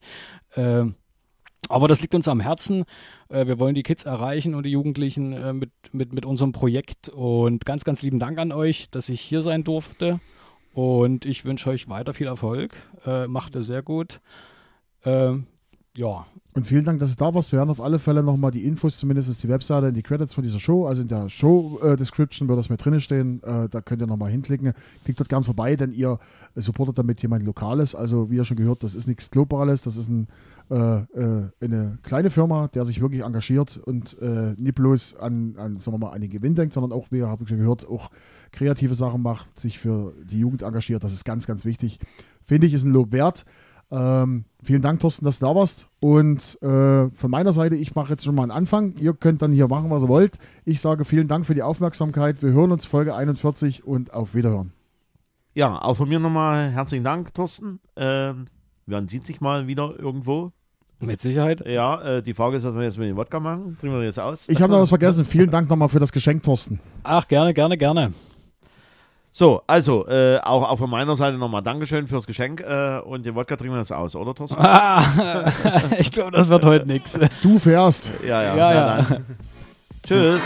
Aber das liegt uns am Herzen. Wir wollen die Kids erreichen und die Jugendlichen mit unserem Projekt. Und ganz, ganz lieben Dank an euch, dass ich hier sein durfte. Und ich wünsche euch weiter viel Erfolg. Macht es sehr gut. Ja, Und vielen Dank, dass du da warst. Wir werden auf alle Fälle nochmal die Infos, zumindest die Webseite, in die Credits von dieser Show, also in der Show-Description wird das mit drin stehen. Da könnt ihr nochmal hinklicken. Klickt dort gern vorbei, denn ihr supportet damit jemand Lokales. Also wie ihr schon gehört, das ist nichts Globales, das ist eine kleine Firma, der sich wirklich engagiert und nicht bloß an sagen wir mal, an den Gewinn denkt, sondern auch, wie ihr habt schon gehört, auch kreative Sachen macht, sich für die Jugend engagiert. Das ist ganz, ganz wichtig. Finde ich, ist ein Lob wert. Vielen Dank, Thorsten, dass du da warst. Und von meiner Seite, ich mache jetzt schon mal einen Anfang. Ihr könnt dann hier machen, was ihr wollt. Ich sage vielen Dank für die Aufmerksamkeit. Wir hören uns Folge 41 und auf Wiederhören. Ja, auch von mir nochmal herzlichen Dank, Thorsten. Man sieht sich mal wieder irgendwo. mit Sicherheit. Ja, die Frage ist, was wir jetzt mit dem Wodka machen. Trinken wir jetzt aus? Ich habe noch was vergessen. Vielen Dank nochmal für das Geschenk, Thorsten. Ach, gerne. So, also, auch von meiner Seite nochmal Dankeschön fürs Geschenk und den Wodka trinken wir jetzt aus, oder Thorsten? Ich glaube, das wird heute nichts. Du fährst. Ja. Dann. Tschüss.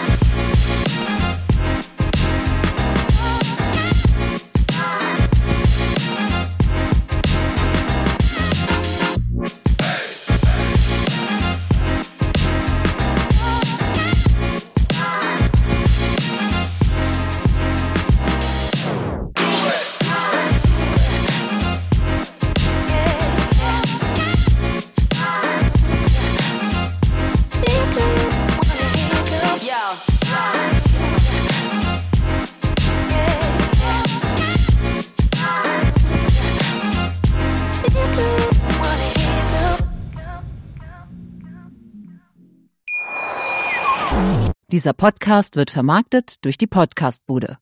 Dieser Podcast wird vermarktet durch die Podcastbude.